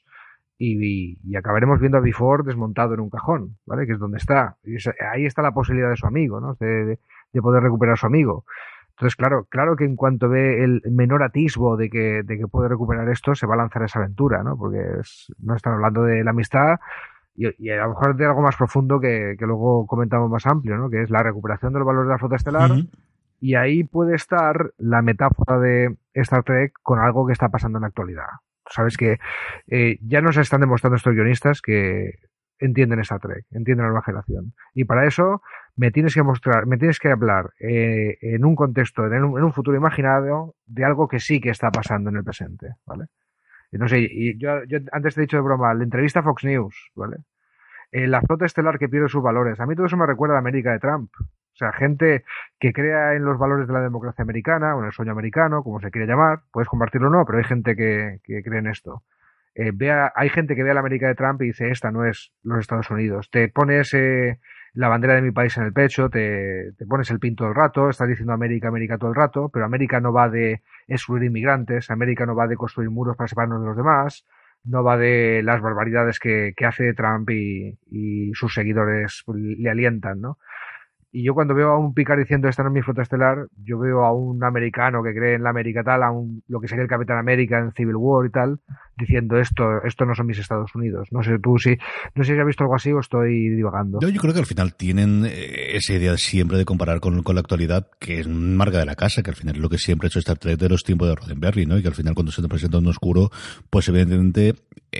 y, y, y acabaremos viendo a Before desmontado en un cajón, ¿vale? Que es donde está. Y es, ahí está la posibilidad de su amigo, ¿no? De, de, de poder recuperar a su amigo. Entonces, claro, claro que en cuanto ve el menor atisbo de que, de que puede recuperar esto, se va a lanzar esa aventura, ¿no? Porque es, no están hablando de la amistad y, y a lo mejor de algo más profundo que, que luego comentamos más amplio, ¿no? Que es la recuperación de los valores de la flota estelar. Uh-huh. Y ahí puede estar la metáfora de Star Trek con algo que está pasando en la actualidad. Sabes que eh, ya nos están demostrando estos guionistas que entienden Star Trek, entienden la nueva generación. Y para eso me tienes que mostrar, me tienes que hablar eh, en un contexto, en un, en un futuro imaginado, de algo que sí que está pasando en el presente, ¿vale? Y no sé, y yo, yo antes te he dicho de broma, la entrevista a Fox News, ¿vale? Eh, la flota estelar que pierde sus valores. A mí todo eso me recuerda a América de Trump. O sea, gente que crea en los valores de la democracia americana, o en el sueño americano, como se quiere llamar, puedes compartirlo o no, pero hay gente que, que cree en esto. Eh, vea, hay gente que ve a la América de Trump y dice, esta no es los Estados Unidos. Te pones eh, la bandera de mi país en el pecho, te, te pones el pin todo el rato, estás diciendo América, América todo el rato, pero América no va de excluir inmigrantes, América no va de construir muros para separarnos de los demás, no va de las barbaridades que, que hace Trump y, y sus seguidores le alientan, ¿no? Y yo cuando veo a un Picard diciendo esta no es mi flota estelar, yo veo a un americano que cree en la América tal, a un, lo que sería el Capitán América en Civil War y tal, diciendo esto, esto no son mis Estados Unidos. No sé tú si, no sé si has visto algo así o estoy divagando.
Yo, yo creo que al final tienen esa idea siempre de comparar con, con la actualidad, que es marca de la casa, que al final es lo que siempre ha hecho Star Trek de los tiempos de Roddenberry, ¿no? Y que al final cuando se te presenta un oscuro, pues evidentemente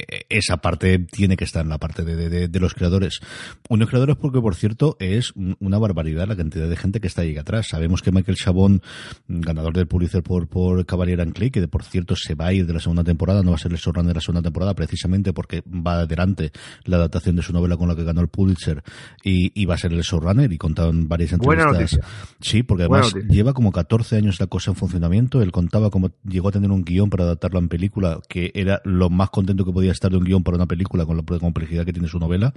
esa parte tiene que estar en la parte de, de, de los creadores. Unos creadores porque, por cierto, es una barbaridad la cantidad de gente que está ahí atrás. Sabemos que Michael Chabon, ganador del Pulitzer por, por Cavalier and Clay, que por cierto se va a ir de la segunda temporada, no va a ser el showrunner de la segunda temporada precisamente porque va adelante la adaptación de su novela con la que ganó el Pulitzer y, y va a ser el showrunner, y contaban varias entrevistas.
Buena noticia.
Sí, porque además lleva como catorce años la cosa en funcionamiento. Él contaba cómo llegó a tener un guión para adaptarlo en película, que era lo más contento que podía estar de un guión para una película con la complejidad que tiene su novela,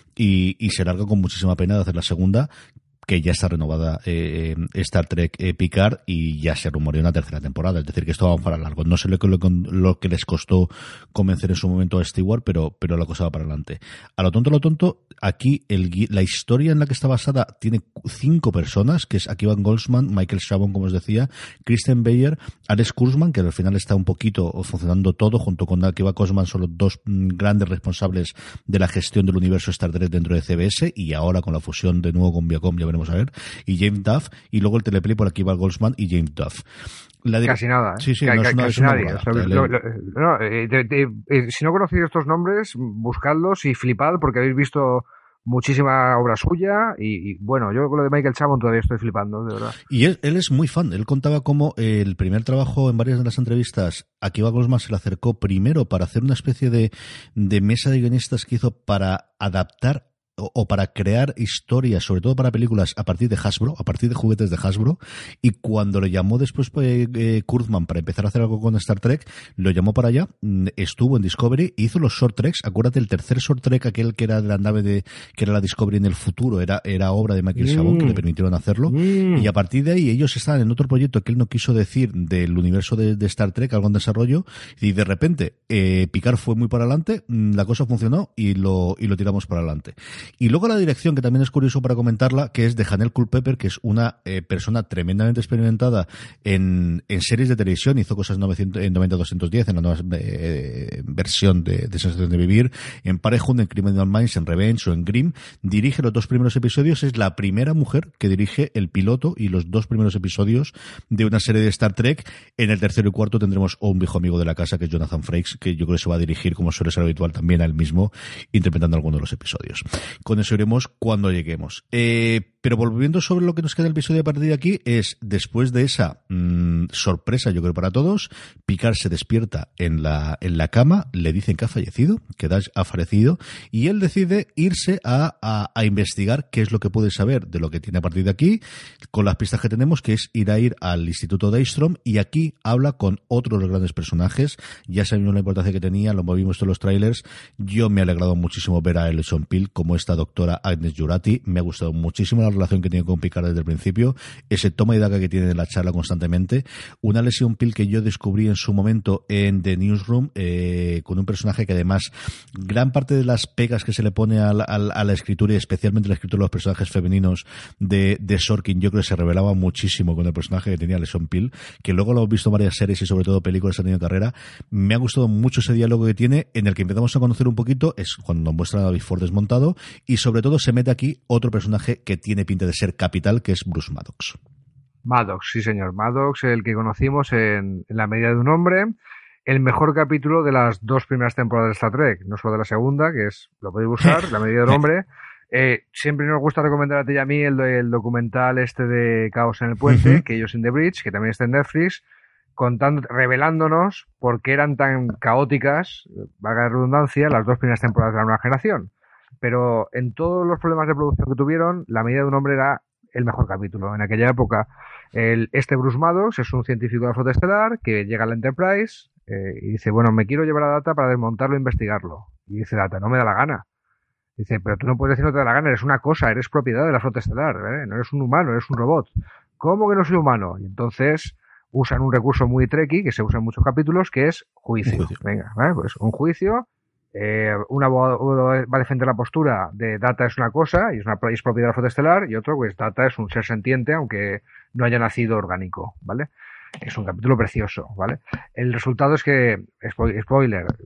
y, y se larga con muchísima pena de hacer la segunda, que ya está renovada eh, Star Trek eh, Picard, y ya se rumoreó una tercera temporada, es decir que esto va para largo. No sé lo que, lo, lo que les costó convencer en su momento a Stewart, pero, pero la cosa va para adelante. A lo tonto, a lo tonto, aquí el, la historia en la que está basada tiene cinco personas, que es Akiva Goldsman, Michael Chabon, como os decía, Kristen Beyer, Alex Kurtzman, que al final está un poquito funcionando todo, junto con Akiva Goldsman son los dos grandes responsables de la gestión del universo Star Trek dentro de C B S, y ahora con la fusión de nuevo con Viacom ya veremos a ver, y James Duff, y luego el telepeli por aquí va Goldsman y James Duff. La de...
Casi nada, ¿eh?
Sí, sí,
C
no es una,
casi
es una
nadie.
burrada.
O sea, lo, lo, no, eh, de, de, eh, si no conocéis estos nombres, buscadlos y flipad porque habéis visto muchísima obra suya y, y bueno, yo con lo de Michael Chabon todavía estoy flipando, de verdad.
Y él, él es muy fan. Él contaba cómo el primer trabajo en varias de las entrevistas, Akiva Goldsman se le acercó primero para hacer una especie de, de mesa de guionistas que hizo para adaptar o para crear historias, sobre todo para películas, a partir de Hasbro, a partir de juguetes de Hasbro, y cuando le llamó después eh, Kurtzman para empezar a hacer algo con Star Trek, lo llamó para allá, estuvo en Discovery, hizo los short treks. Acuérdate, el tercer short trek, aquel que era de la nave de, que era la Discovery en el futuro, era, era obra de Michael Chabon, mm. que le permitieron hacerlo, mm. y a partir de ahí ellos estaban en otro proyecto que él no quiso decir del universo de, de Star Trek, algo en desarrollo, y de repente eh, Picard fue muy para adelante, la cosa funcionó y lo, y lo tiramos para adelante. Y luego la dirección, que también es curioso para comentarla, que es de Janelle Culpepper, que es una eh, persona tremendamente experimentada en, en series de televisión. Hizo cosas en noventa doscientos diez, en la nueva eh, versión de, de Sensación de Vivir, en Parenthood, en Criminal Minds, en Revenge o en Grimm. Dirige los dos primeros episodios. Es la primera mujer que dirige el piloto y los dos primeros episodios de una serie de Star Trek. En el tercero y cuarto tendremos a un viejo amigo de la casa, que es Jonathan Frakes, que yo creo que se va a dirigir, como suele ser habitual, también a él mismo, interpretando algunos de los episodios. Con eso iremos cuando lleguemos. Eh, pero volviendo sobre lo que nos queda del episodio a partir de aquí, es después de esa mmm, sorpresa, yo creo para todos, Picard se despierta en la, en la cama, le dicen que ha fallecido, que Dash ha fallecido, y él decide irse a, a, a investigar qué es lo que puede saber de lo que tiene a partir de aquí, con las pistas que tenemos, que es ir a ir al Instituto Daystrom, y aquí habla con otros de los grandes personajes. Ya sabemos la importancia que tenía, lo movimos en los trailers. Yo me he alegrado muchísimo ver a Alison Peel como esta doctora Agnes Jurati. Me ha gustado muchísimo la relación que tiene con Picard desde el principio, ese toma y daca que tiene en la charla constantemente. Una Alison Peel que yo descubrí en su momento en The Newsroom, eh, con un personaje que además, gran parte de las pegas que se le pone a la, a la escritura, y especialmente la escritura de los personajes femeninos de, de Sorkin, yo creo que se revelaba muchísimo con el personaje que tenía Alison Peel, que luego lo hemos visto en varias series y sobre todo películas en de carrera. Me ha gustado mucho ese diálogo que tiene, en el que empezamos a conocer un poquito, es cuando nos muestra a David Ford desmontado, y sobre todo se mete aquí otro personaje que tiene pinta de ser capital, que es Bruce Maddox.
Maddox, sí señor, Maddox, el que conocimos en, en La medida de un hombre, el mejor capítulo de las dos primeras temporadas de Star Trek, no solo de la segunda, que es, lo podéis buscar, La medida de un hombre. Eh, siempre nos gusta recomendar a ti y a mí el, el documental este de Caos en el Puente, uh-huh. que ellos in the Bridge, que también está en Netflix, contando, revelándonos por qué eran tan caóticas, valga la redundancia, las dos primeras temporadas de la nueva generación. Pero en todos los problemas de producción que tuvieron, La medida de un hombre era el mejor capítulo. En aquella época, el, este Bruce Maddox es un científico de la flota estelar que llega a la Enterprise eh, y dice, bueno, me quiero llevar a Data para desmontarlo e investigarlo. Y dice Data, no me da la gana. Dice, pero tú no puedes decir no te da la gana, eres una cosa, eres propiedad de la flota estelar, ¿eh? No eres un humano, eres un robot. ¿Cómo que no soy humano? Y entonces usan un recurso muy trekkie que se usa en muchos capítulos, que es juicio. juicio. Venga, ¿vale? Pues un juicio, eh, un abogado va a defender la postura de Data es una cosa y es, una, es propiedad de la flota estelar, y otro, pues Data es un ser sentiente aunque no haya nacido orgánico, ¿vale? Es un capítulo precioso, ¿vale? El resultado es que, spoiler,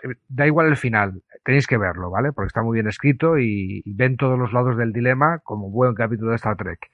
da igual el final, tenéis que verlo, ¿vale? Porque está muy bien escrito y, y ven todos los lados del dilema como buen capítulo de Star Trek.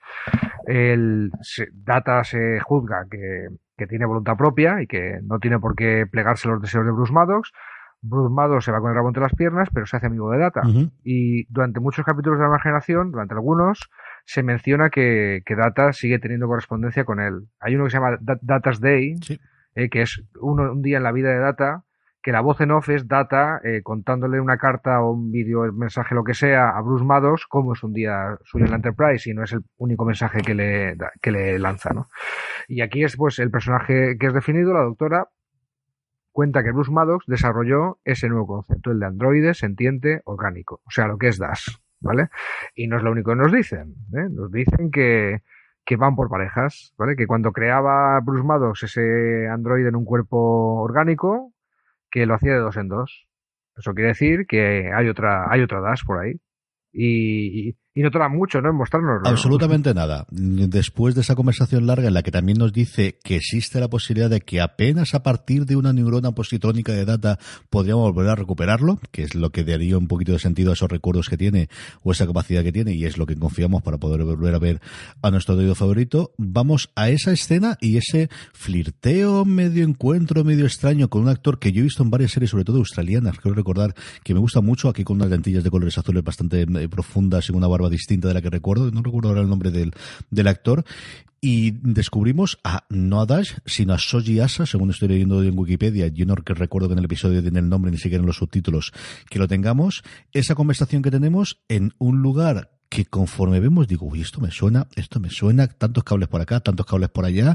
El se, Data se juzga que, que tiene voluntad propia y que no tiene por qué plegarse a los deseos de Bruce Maddox. Bruce Maddox se va con el rabo entre las piernas, pero se hace amigo de Data. Uh-huh. Y durante muchos capítulos de la nueva generación, durante algunos, se menciona que, que Data sigue teniendo correspondencia con él. Hay uno que se llama Data's Day, sí. eh, que es uno, un día en la vida de Data, que la voz en off es Data eh, contándole una carta o un vídeo, el mensaje, lo que sea, a Bruce Maddox, cómo es un día suyo en la Enterprise, y no es el único mensaje que le, que le lanza, ¿no? Y aquí es pues el personaje que es definido, la doctora, cuenta que Bruce Maddox desarrolló ese nuevo concepto, el de androide, sentiente, orgánico, o sea, lo que es D A S, ¿vale? Y no es lo único que nos dicen, ¿eh? Nos dicen que, que van por parejas, ¿vale? Que cuando creaba Bruce Maddox ese androide en un cuerpo orgánico, que lo hacía de dos en dos. Eso quiere decir que hay otra, hay otra D A S por ahí. Y, y, y no tarda mucho, ¿no?, en mostrárnoslo.
Absolutamente nada. Después de esa conversación larga en la que también nos dice que existe la posibilidad de que apenas a partir de una neurona positrónica de Data podríamos volver a recuperarlo, que es lo que daría un poquito de sentido a esos recuerdos que tiene o esa capacidad que tiene, y es lo que confiamos para poder volver a ver a nuestro dedo favorito. Vamos a esa escena y ese flirteo, medio encuentro, medio extraño con un actor que yo he visto en varias series, sobre todo australianas, creo recordar, que me gusta mucho, aquí con unas lentillas de colores azules bastante profundas y una barba distinta de la que recuerdo, no recuerdo ahora el nombre del, del actor, y descubrimos a, no a Dash, sino a Soji Asa, según estoy leyendo en Wikipedia. Yo no recuerdo que en el episodio tiene el nombre, ni siquiera en los subtítulos, que lo tengamos, esa conversación que tenemos en un lugar que conforme vemos digo, uy, esto me suena, esto me suena, tantos cables por acá, tantos cables por allá.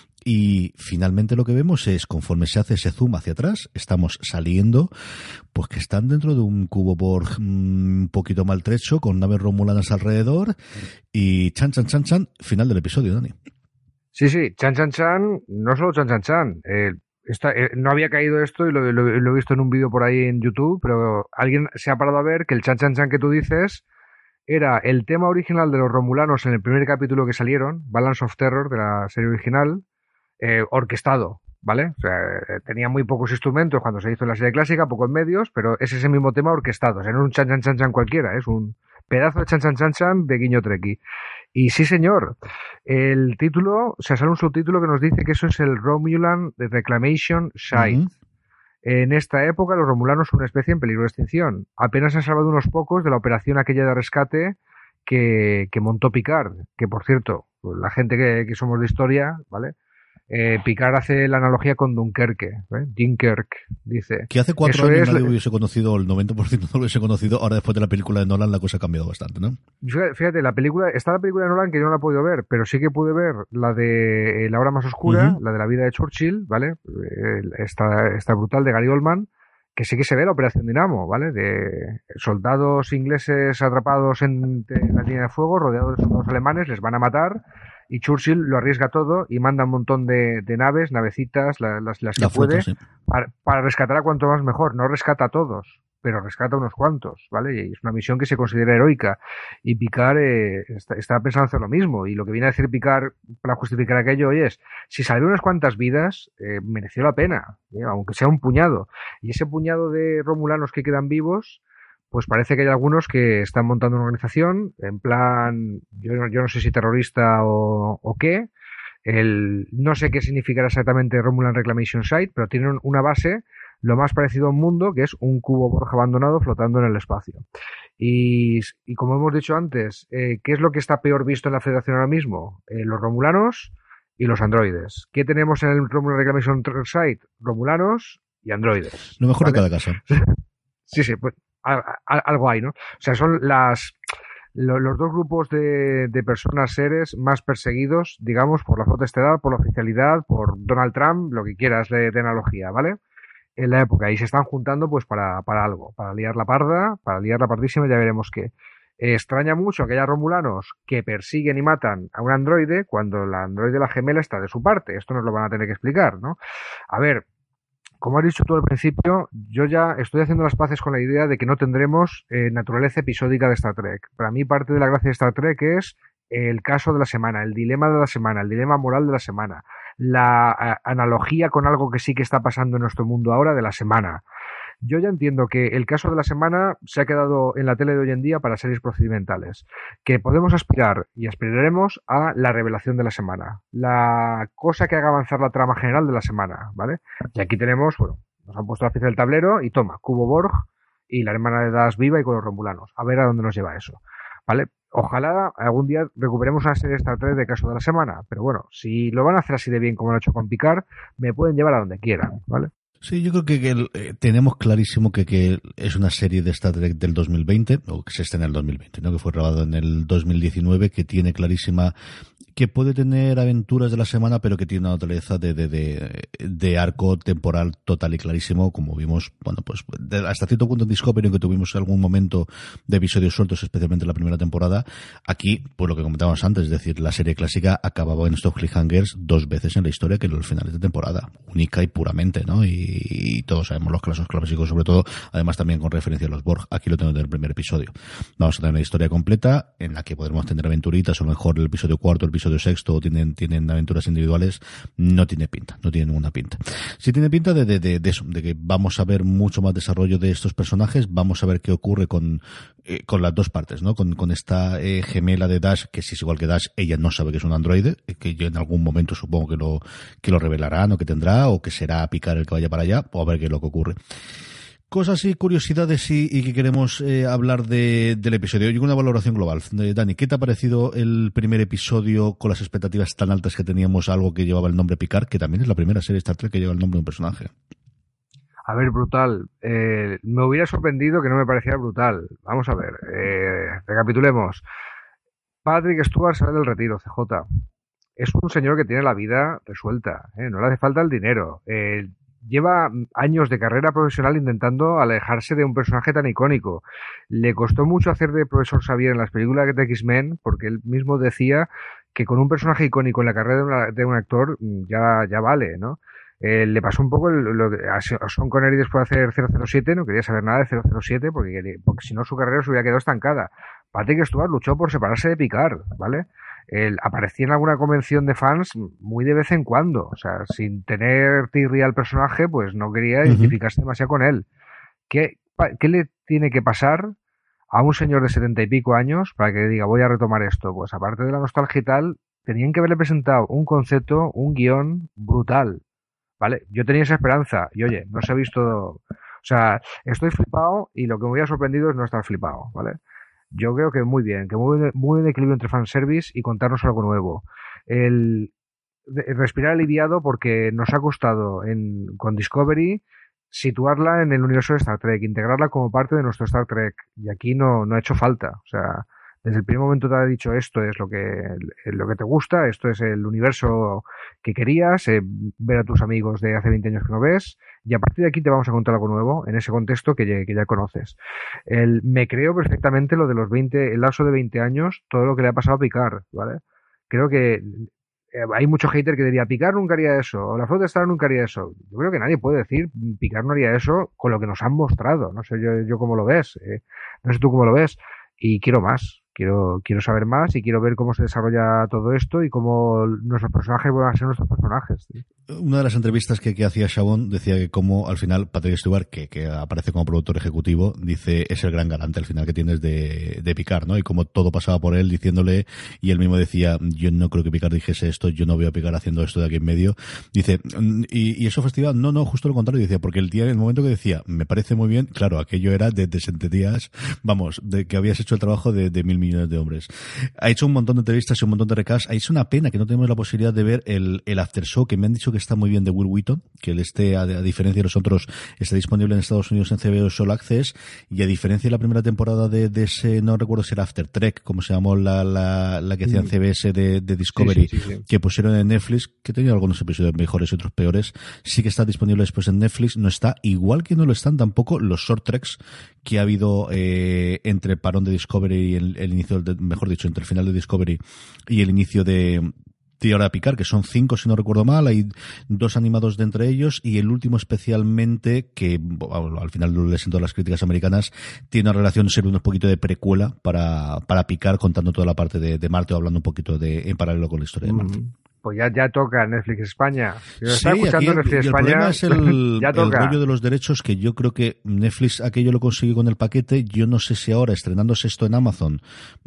Y finalmente lo que vemos es, conforme se hace ese zoom hacia atrás, estamos saliendo, pues que están dentro de un cubo por un mmm, poquito maltrecho, con naves romulanas alrededor, y chan, chan, chan, chan, final del episodio, Dani.
Sí, sí, chan, chan, chan, no solo chan, chan, chan. Eh, esta, eh, no había caído esto y lo, lo, lo he visto en un vídeo por ahí en YouTube, pero alguien se ha parado a ver que el chan, chan, chan que tú dices era el tema original de los romulanos en el primer capítulo que salieron, Balance of Terror, de la serie original, Eh, orquestado, ¿vale? O sea, tenía muy pocos instrumentos cuando se hizo la serie clásica, pocos medios, pero es ese mismo tema orquestado. O sea, no es un chan chan chan chan cualquiera, es un pedazo de chan chan chan chan de guiño treki. Y sí, señor, el título, o sea, sale un subtítulo que nos dice que eso es el Romulan Reclamation Site. Uh-huh. En esta época los romulanos son una especie en peligro de extinción. Apenas han salvado unos pocos de la operación aquella de rescate que, que montó Picard, que por cierto, la gente que, que somos de historia, ¿vale? Eh, Picard hace la analogía con Dunkerque, ¿eh? Dunkirk, dice.
Que hace cuatro años nadie hubiese conocido, el noventa por ciento no lo hubiese conocido, ahora después de la película de Nolan la cosa ha cambiado bastante, ¿no?
Fíjate, la película, está la película de Nolan que yo no la he podido ver, pero sí que pude ver la de La hora más oscura, uh-huh. la de la vida de Churchill, ¿vale? Esta, esta brutal de Gary Oldman, que sí que se ve la Operación Dinamo, ¿vale? De soldados ingleses atrapados en, en la línea de fuego, rodeados de soldados alemanes, les van a matar. Y Churchill lo arriesga todo y manda un montón de, de naves, navecitas, la, las, las que la puede, foto, sí. para, para rescatar a cuanto más mejor. No rescata a todos, pero rescata a unos cuantos, ¿vale? Y es una misión que se considera heroica. Y Picard eh, está, está pensando hacer lo mismo. Y lo que viene a decir Picard para justificar aquello hoy es, si salieron unas cuantas vidas, eh, mereció la pena, ¿eh? Aunque sea un puñado. Y ese puñado de romulanos que quedan vivos, pues parece que hay algunos que están montando una organización en plan, yo, yo no sé si terrorista o, o qué, el, no sé qué significará exactamente Romulan Reclamation Site, pero tienen una base lo más parecido a un mundo, que es un cubo Borg abandonado flotando en el espacio. Y, y como hemos dicho antes, eh, ¿qué es lo que está peor visto en la Federación ahora mismo? Eh, los romulanos y los androides. ¿Qué tenemos en el Romulan Reclamation Site? Romulanos y androides.
Lo mejor, ¿vale?, de cada caso.
Sí, sí, pues algo hay, ¿no? O sea, son las lo, los dos grupos de, de personas, seres más perseguidos, digamos, por la flota estelar, por la oficialidad, por Donald Trump, lo que quieras de, de analogía, ¿vale? En la época, y se están juntando pues para, para algo, para liar la parda, para liar la pardísima, ya veremos qué. Eh, extraña mucho que haya romulanos que persiguen y matan a un androide cuando la androide, la gemela, está de su parte. Esto nos lo van a tener que explicar, ¿no? A ver, como has dicho tú al principio, yo ya estoy haciendo las paces con la idea de que no tendremos eh, naturaleza episódica de Star Trek. Para mí parte de la gracia de Star Trek es el caso de la semana, el dilema de la semana, el dilema moral de la semana, la a, analogía con algo que sí que está pasando en nuestro mundo ahora de la semana. Yo ya entiendo que el caso de la semana se ha quedado en la tele de hoy en día para series procedimentales, que podemos aspirar y aspiraremos a la revelación de la semana, la cosa que haga avanzar la trama general de la semana, ¿vale? Y aquí tenemos, bueno, nos han puesto la pieza del tablero y toma, Cubo Borg y la hermana de Dash viva y con los romulanos, a ver a dónde nos lleva eso, ¿vale? Ojalá algún día recuperemos una serie de Star Trek de caso de la semana, pero bueno, si lo van a hacer así de bien como lo han hecho con Picard, me pueden llevar a donde quieran, ¿vale?
Sí, yo creo que, que el, eh, tenemos clarísimo que, que es una serie de Star Trek del dos mil veinte, o que se está en el dos mil veinte, ¿no? Que fue grabado en el dos mil diecinueve, que tiene clarísima, que puede tener aventuras de la semana, pero que tiene una naturaleza de, de, de, de arco temporal total y clarísimo, como vimos, bueno, pues de, hasta cierto punto en Discovery, en que tuvimos algún momento de episodios sueltos, especialmente en la primera temporada. Aquí, pues lo que comentábamos antes, es decir, la serie clásica acababa en estos cliffhangers dos veces en la historia, que en los finales de temporada, única y puramente, ¿no? Y, y todos sabemos los casos clásicos, sobre todo, además también con referencia a los Borg. Aquí lo tenemos en el primer episodio. Vamos a tener una historia completa en la que podremos tener aventuritas, o a lo mejor el episodio cuarto, el episodio sexto tienen, tienen aventuras individuales. No tiene pinta, no tiene ninguna pinta. Sí tiene pinta de, de, de, de eso, de que vamos a ver mucho más desarrollo de estos personajes, vamos a ver qué ocurre con, eh, con las dos partes, ¿no? Con, con esta eh, gemela de Dash, que si es igual que Dash, ella no sabe que es un androide, que yo en algún momento supongo que lo, que lo revelarán, o que tendrá, o que será Picard el que vaya para allá, o a ver qué es lo que ocurre. Cosas y curiosidades y, y que queremos eh, hablar de, del episodio. Y una valoración global. Eh, Dani, ¿qué te ha parecido el primer episodio con las expectativas tan altas que teníamos a algo que llevaba el nombre Picard, que también es la primera serie de Star Trek que lleva el nombre de un personaje?
A ver, brutal. Eh, me hubiera sorprendido que no me pareciera brutal. Vamos a ver. Eh, recapitulemos. Patrick Stewart sale del retiro, C J. Es un señor que tiene la vida resuelta. ¿eh? No le hace falta el dinero. Eh, Lleva años de carrera profesional intentando alejarse de un personaje tan icónico. Le costó mucho hacer de Profesor Xavier en las películas de X-Men, porque él mismo decía que con un personaje icónico en la carrera de, una, de un actor ya, ya vale, ¿no? Eh, le pasó un poco el, lo de, a Sean Connery después de hacer cero cero siete, no quería saber nada de cero cero siete, porque, porque si no su carrera se hubiera quedado estancada. Patrick Stewart luchó por separarse de Picard, ¿vale? Él aparecía en alguna convención de fans muy de vez en cuando, o sea, sin tener tirria al personaje, pues no quería identificarse uh-huh. demasiado con él. ¿Qué, ¿Qué le tiene que pasar a un señor de setenta y pico años para que diga voy a retomar esto? Pues aparte de la nostalgia y tal, tenían que haberle presentado un concepto, un guión brutal, ¿vale? Yo tenía esa esperanza y oye, no se ha visto, o sea, estoy flipado y lo que me hubiera sorprendido es no estar flipado, ¿vale? Yo creo que muy bien, que muy, muy buen equilibrio entre fanservice y contarnos algo nuevo. El, el respirar aliviado porque nos ha costado en, con Discovery situarla en el universo de Star Trek, integrarla como parte de nuestro Star Trek, y aquí no, no ha hecho falta. O sea, desde el primer momento te ha dicho esto es lo que, lo que te gusta, esto es el universo que querías, eh, ver a tus amigos de hace veinte años que no ves, y a partir de aquí te vamos a contar algo nuevo en ese contexto que ya, que ya conoces. El, me creo perfectamente lo de los veinte, el lapso de veinte años, todo lo que le ha pasado a Picard, ¿vale? Creo que eh, hay mucho hater que diría Picard nunca haría eso, o la flota Star nunca haría eso. Yo creo que nadie puede decir Picard no haría eso con lo que nos han mostrado. No sé yo, yo cómo lo ves, eh, no sé tú cómo lo ves, y quiero más. Quiero, quiero saber más y quiero ver cómo se desarrolla todo esto y cómo nuestros personajes van a ser nuestros personajes. ¿Sí?
Una de las entrevistas que, que hacía Chabón decía que como al final Patrick Stewart, que, que aparece como productor ejecutivo, dice es el gran garante al final que tienes de, de Picard, ¿no? Y como todo pasaba por él diciéndole, y él mismo decía, yo no creo que Picard dijese esto, yo no veo a Picard haciendo esto de aquí en medio. Dice, y, y eso fastidiaba, no, no, justo lo contrario, decía, porque el día, en el momento que decía, me parece muy bien, claro, aquello era de, de senterías, vamos, de que habías hecho el trabajo de, de mil millones de hombres. Ha hecho un montón de entrevistas y un montón de recasts. Ha hecho una pena que no tenemos la posibilidad de ver el, el after show, que me han dicho que está muy bien, de Will Wheaton, que él esté, a, a diferencia de los otros, está disponible en Estados Unidos en C B S All Access, y a diferencia de la primera temporada de, de ese, no recuerdo si era After Trek, como se llamó la, la, la que hacía en C B S de, de Discovery, sí, sí, sí, sí. que pusieron en Netflix, que tenía algunos episodios mejores y otros peores, sí que está disponible después en Netflix. No está, igual que no lo están tampoco los short treks que ha habido eh, entre el parón de Discovery y el, el inicio del, mejor dicho, entre el final de Discovery y el inicio de de Hora de Picar, que son cinco si no recuerdo mal, hay dos animados de entre ellos, y el último especialmente, que bueno, al final le siento las críticas americanas, tiene una relación, ser un poquito de precuela para, para Picar, contando toda la parte de, de Marte, o hablando un poquito de en paralelo con la historia de Marte.
Mm. pues ya, ya toca Netflix España. Si nos
Sí,
está escuchando
aquí,
Netflix
y el
España,
problema es el,
ya
el
toca.
rollo de los derechos, que yo creo que Netflix aquello lo consiguió con el paquete. Yo no sé si ahora, estrenándose esto en Amazon,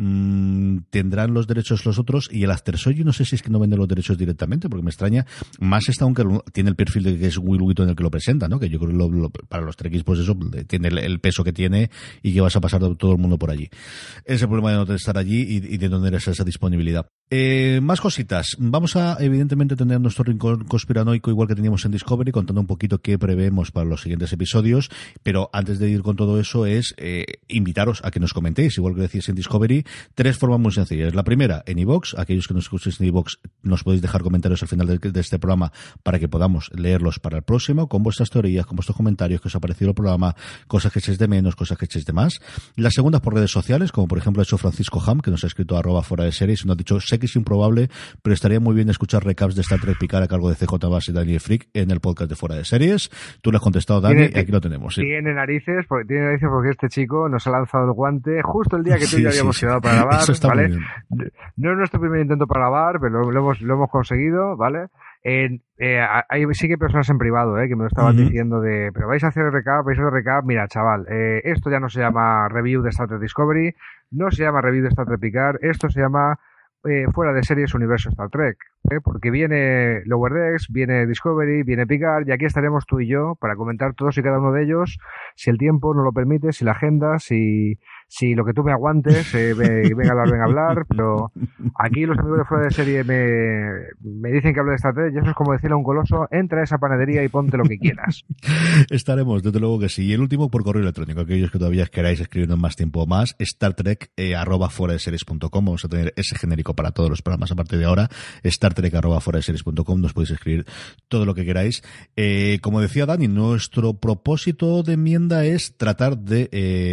mmm, tendrán los derechos los otros, y el After Show yo no sé si es que no vende los derechos directamente, porque me extraña más esta, aunque tiene el perfil de que es Will Wheaton en el que lo presenta, ¿no? Que yo creo que lo, lo, para los Trekkies, pues eso, tiene el, el peso que tiene y que vas a pasar todo el mundo por allí. Es el problema de no estar allí y, y de no tener esa, esa disponibilidad. Eh, más cositas. Vamos a, evidentemente, tener nuestro rincón conspiranoico igual que teníamos en Discovery, contando un poquito qué preveemos para los siguientes episodios, pero antes de ir con todo eso es eh, invitaros a que nos comentéis, igual que decís en Discovery, tres formas muy sencillas. La primera, en iVoox, aquellos que nos escuchéis en iVoox, nos podéis dejar comentarios al final de, de este programa para que podamos leerlos para el próximo, con vuestras teorías, con vuestros comentarios, que os ha parecido el programa, cosas que echéis de menos, cosas que echéis de más. La segunda es por redes sociales, como por ejemplo ha hecho Francisco Ham, que nos ha escrito arroba fuera de series, y nos ha dicho, sé que es improbable, pero estaría muy bien escuchar recaps de Star Trek Picard a cargo de C J Bass y Daniel Frick en el podcast de Fuera de Series. Tú le has contestado, Dani, y aquí lo tenemos. ¿Sí?
Tiene narices, porque tiene narices porque este chico nos ha lanzado el guante justo el día que tú y yo habíamos sí, sí. quedado para grabar,
Eso está
¿vale?
muy bien.
No es nuestro primer intento para grabar, pero lo, lo hemos lo hemos conseguido, ¿vale? Eh, eh, hay sí que hay personas en privado, eh, que me lo estaban uh-huh. diciendo de, pero vais a hacer el recap, vais a hacer el recap, mira, chaval, eh, esto ya no se llama review de Star Trek Discovery, no se llama review de Star Trek Picard, esto se llama eh, fuera de series universo Star Trek, eh, porque viene Lower Decks, viene Discovery, viene Picard, y aquí estaremos tú y yo para comentar todos y cada uno de ellos, si el tiempo nos lo permite, si la agenda, si si lo que tú me aguantes, eh, me, venga a hablar, venga a hablar, pero aquí los amigos de Fuera de Serie me, me dicen que hable de Star Trek, y eso es como decirle a un coloso, entra a esa panadería y ponte lo que quieras.
Estaremos, desde luego que sí. Y el último por correo electrónico, aquellos que todavía queráis escribirnos más tiempo o más, Star Trek eh, arroba fuera de series punto com, vamos a tener ese genérico para todos los programas a partir de ahora, Star Trek arroba fuera de series punto com, nos podéis escribir todo lo que queráis. Eh, como decía Dani, nuestro propósito de enmienda es tratar de,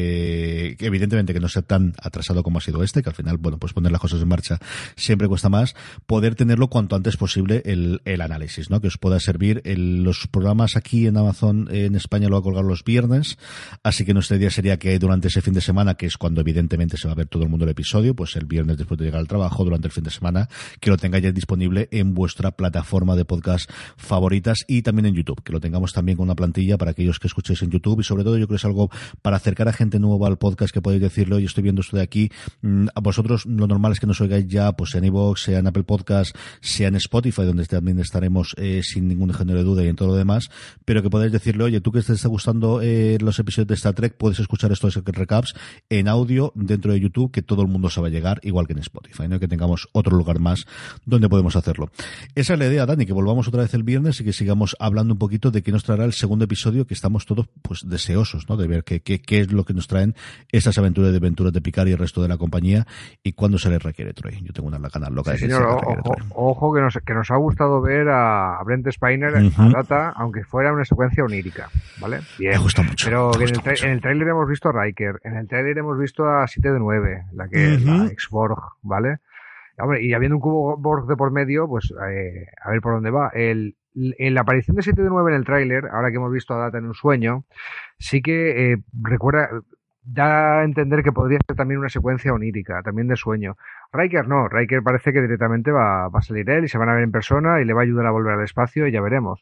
eh, evidentemente, evidentemente que no sea tan atrasado como ha sido este, que al final, bueno, pues poner las cosas en marcha siempre cuesta más, poder tenerlo cuanto antes posible el, el análisis, ¿no? Que os pueda servir. El, los programas aquí en Amazon en España lo va a colgar los viernes, así que nuestra idea sería que durante ese fin de semana, que es cuando evidentemente se va a ver todo el mundo el episodio, pues el viernes después de llegar al trabajo, durante el fin de semana, que lo tengáis ya disponible en vuestra plataforma de podcast favoritas y también en YouTube, que lo tengamos también con una plantilla para aquellos que escuchéis en YouTube, y sobre todo yo creo que es algo para acercar a gente nueva al podcast, que podéis decirlo, y estoy viendo esto de aquí, a vosotros lo normal es que nos oigáis ya, pues sea en iVoox, sea en Apple Podcast, sea en Spotify, donde también estaremos eh, sin ningún género de duda, y en todo lo demás, pero que podáis decirle, oye, tú que te está gustando eh, los episodios de Star Trek, puedes escuchar estos recaps en audio dentro de YouTube, que todo el mundo sabe llegar, igual que en Spotify, ¿no? Que tengamos otro lugar más donde podemos hacerlo. Esa es la idea, Dani, que volvamos otra vez el viernes y que sigamos hablando un poquito de qué nos traerá el segundo episodio, que estamos todos pues deseosos, ¿no? De ver qué, qué, qué es lo que nos traen estas aventuras de aventuras de Picard y el resto de la compañía, y cuándo se les requiere Troy. Yo tengo una ganas loca de
sí,
que
señor,
se
ojo,
requiere Troy.
Ojo que nos, que nos ha gustado ver a Brent Spiner, uh-huh. a Data, aunque fuera una secuencia onírica, ¿vale? Bien.
Me gusta mucho.
Pero
me
en,
gusta
el tra-
mucho.
en el tráiler hemos visto a Riker, en el tráiler hemos visto a siete de nueve, la que uh-huh. la ex-Borg, ¿vale? Hombre, y habiendo un cubo Borg de por medio, pues eh, a ver por dónde va. El, en la aparición de siete de nueve en el tráiler, ahora que hemos visto a Data en un sueño, sí que eh, recuerda, da a entender que podría ser también una secuencia onírica, también de sueño. Riker no, Riker parece que directamente va, va a salir él y se van a ver en persona y le va a ayudar a volver al espacio y ya veremos.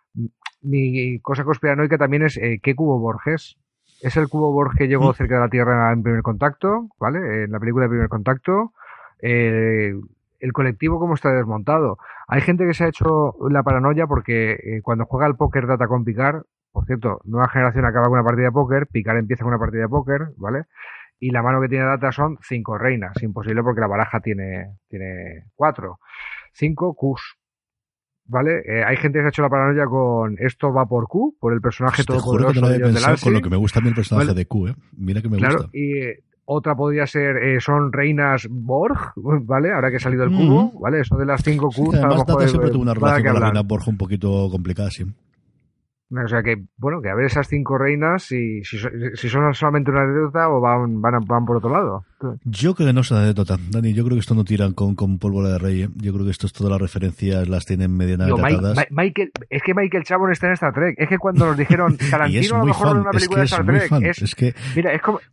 Mi cosa conspiranoica también es eh, ¿qué cubo Borg es? ¿Es el cubo Borg que llegó cerca de la Tierra en Primer Contacto? ¿Vale? En la película de Primer Contacto. Eh, el colectivo cómo está desmontado. Hay gente que se ha hecho la paranoia porque eh, cuando juega al póker Data con Picard, por cierto, Nueva Generación acaba con una partida de póker, Picard empieza con una partida de póker, ¿vale? Y la mano que tiene Data son cinco reinas, imposible porque la baraja tiene, tiene cuatro. Cinco Qs, ¿vale? Eh, hay gente que se ha hecho la paranoia con esto va por Q, por el personaje
Te juro que no lo había pensado, con lo que me gusta a mí el personaje, ¿vale? De Q, ¿eh? Mira que me
claro,
gusta.
Y eh, otra podría ser, eh, son reinas Borg, ¿vale? Ahora que ha salido el cubo, mm. ¿vale? Eso de las cinco Qs.
Sí, además, Data
mejor,
siempre tuvo una relación con la
hablar.
reina Borg un poquito complicada, sí.
O sea que, bueno, que a ver esas cinco reinas, y si, si son solamente una anécdota o van, van, van por otro lado.
Yo creo que no es una anécdota, Dani. Yo creo que esto no tiran con, con pólvora de rey, ¿eh? Yo creo que esto es todas las referencias, las tienen medianamente atadas.
Mike, Michael, es que Michael Chabon está en Star Trek. Es que cuando nos dijeron Tarantino a lo mejor
fan,
de una película
es que
de Star Trek.
Es, es que...
Mira, es como...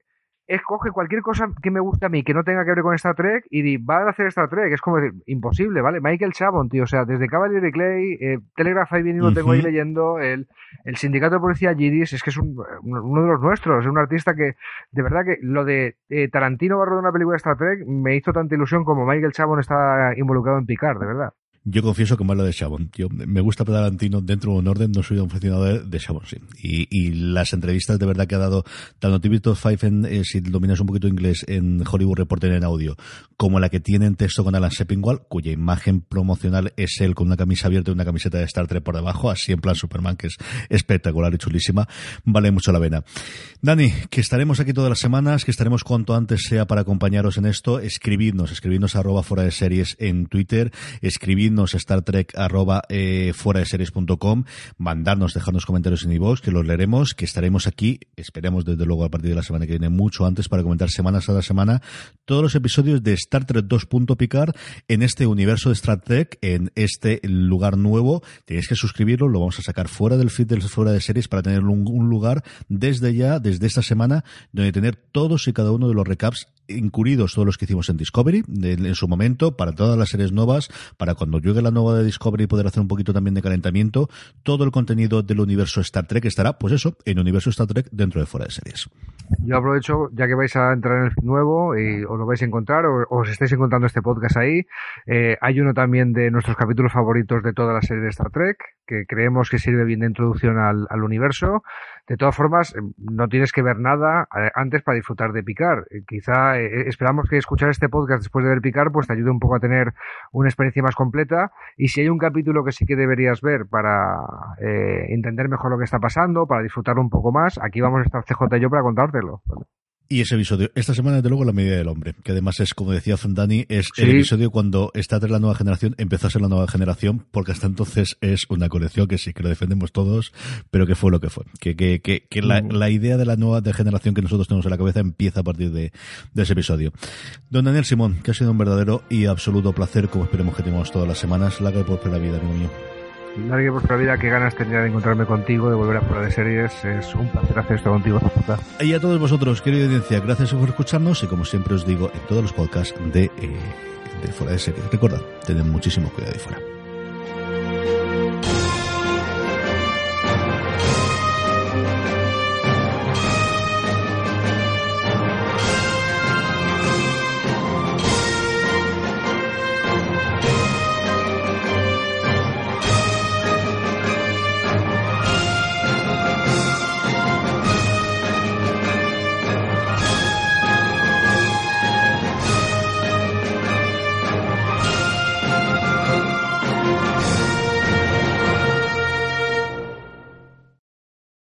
escoge cualquier cosa que me guste a mí que no tenga que ver con Star Trek y di, va a hacer Star Trek. Es como decir, imposible, ¿vale? Michael Chabon, tío, o sea, desde Cavalier Clay, eh, Telegraph ahí bien y lo tengo ahí leyendo, el, el Sindicato de Policía Giris, es que es un, uno de los nuestros, es un artista que, de verdad que lo de eh, Tarantino va a rodar una película de Star Trek me hizo tanta ilusión como Michael Chabon está involucrado en Picard, de verdad.
Yo confieso que más lo de Chabon. Yo me gusta Tarantino dentro de un orden, no soy un aficionado de, de Chabon, sí. Y, y las entrevistas de verdad que ha dado tanto T V Five en, eh, si dominas un poquito inglés, en Hollywood Reporter en audio, como la que tiene en texto con Alan Sepinwall, cuya imagen promocional es él con una camisa abierta y una camiseta de Star Trek por debajo, así en plan Superman, que es espectacular y chulísima. Vale mucho la pena. Dani, que estaremos aquí todas las semanas, que estaremos cuanto antes sea para acompañaros en esto. Escribidnos, escribidnos arroba fuera de series en Twitter, escribidnos Star Trek arroba eh, fuera de series punto com, mandarnos, dejarnos comentarios en iVoox, que los leeremos, que estaremos aquí, esperemos desde luego a partir de la semana que viene mucho antes para comentar semanas a la semana todos los episodios de Star Trek dos Picard en este universo de Star Trek, en este lugar nuevo. Tenéis que suscribirlo, lo vamos a sacar fuera del feed de fuera de series para tener un, un lugar desde ya, desde esta semana, donde tener todos y cada uno de los recaps, incluidos todos los que hicimos en Discovery de, en su momento, para todas las series nuevas, para cuando llegue la nueva de Discovery poder hacer un poquito también de calentamiento. Todo el contenido del universo Star Trek estará, pues eso, en universo Star Trek dentro de fuera de series.
Yo aprovecho, ya que vais a entrar en el feed nuevo y os lo vais a encontrar, o os estáis encontrando este podcast ahí, eh, hay uno también de nuestros capítulos favoritos de toda la serie de Star Trek, que creemos que sirve bien de introducción al, al universo. De todas formas, no tienes que ver nada antes para disfrutar de Picard. Eh, quizá eh, esperamos que escuchar este podcast después de ver Picard pues te ayude un poco a tener una experiencia más completa, y si hay un capítulo que sí que deberías ver para eh, entender mejor lo que está pasando, para disfrutarlo un poco más, aquí vamos a estar C J y yo para contártelo.
Y ese episodio, esta semana desde luego La medida del hombre, que además es, como decía Dani, es
sí.
El episodio cuando Star Trek la nueva generación empezó a ser la nueva generación, porque hasta entonces es una colección que sí que lo defendemos todos, pero que fue lo que fue, que que que, que la, mm. la idea de la nueva de generación que nosotros tenemos en la cabeza empieza a partir de, de ese episodio. Don Daniel Simón, que ha sido un verdadero y absoluto placer, como esperemos que tengamos todas las semanas. Larga y próspera vida, amigo mío.
Larga y próspera vida, qué ganas tendría de encontrarme contigo, de volver a Fuera de Series. Es un placer hacer esto contigo.
Y a todos vosotros, querida audiencia, gracias por escucharnos, y como siempre os digo en todos los podcasts de, eh, de Fuera de Series, recordad, tened muchísimo cuidado ahí fuera.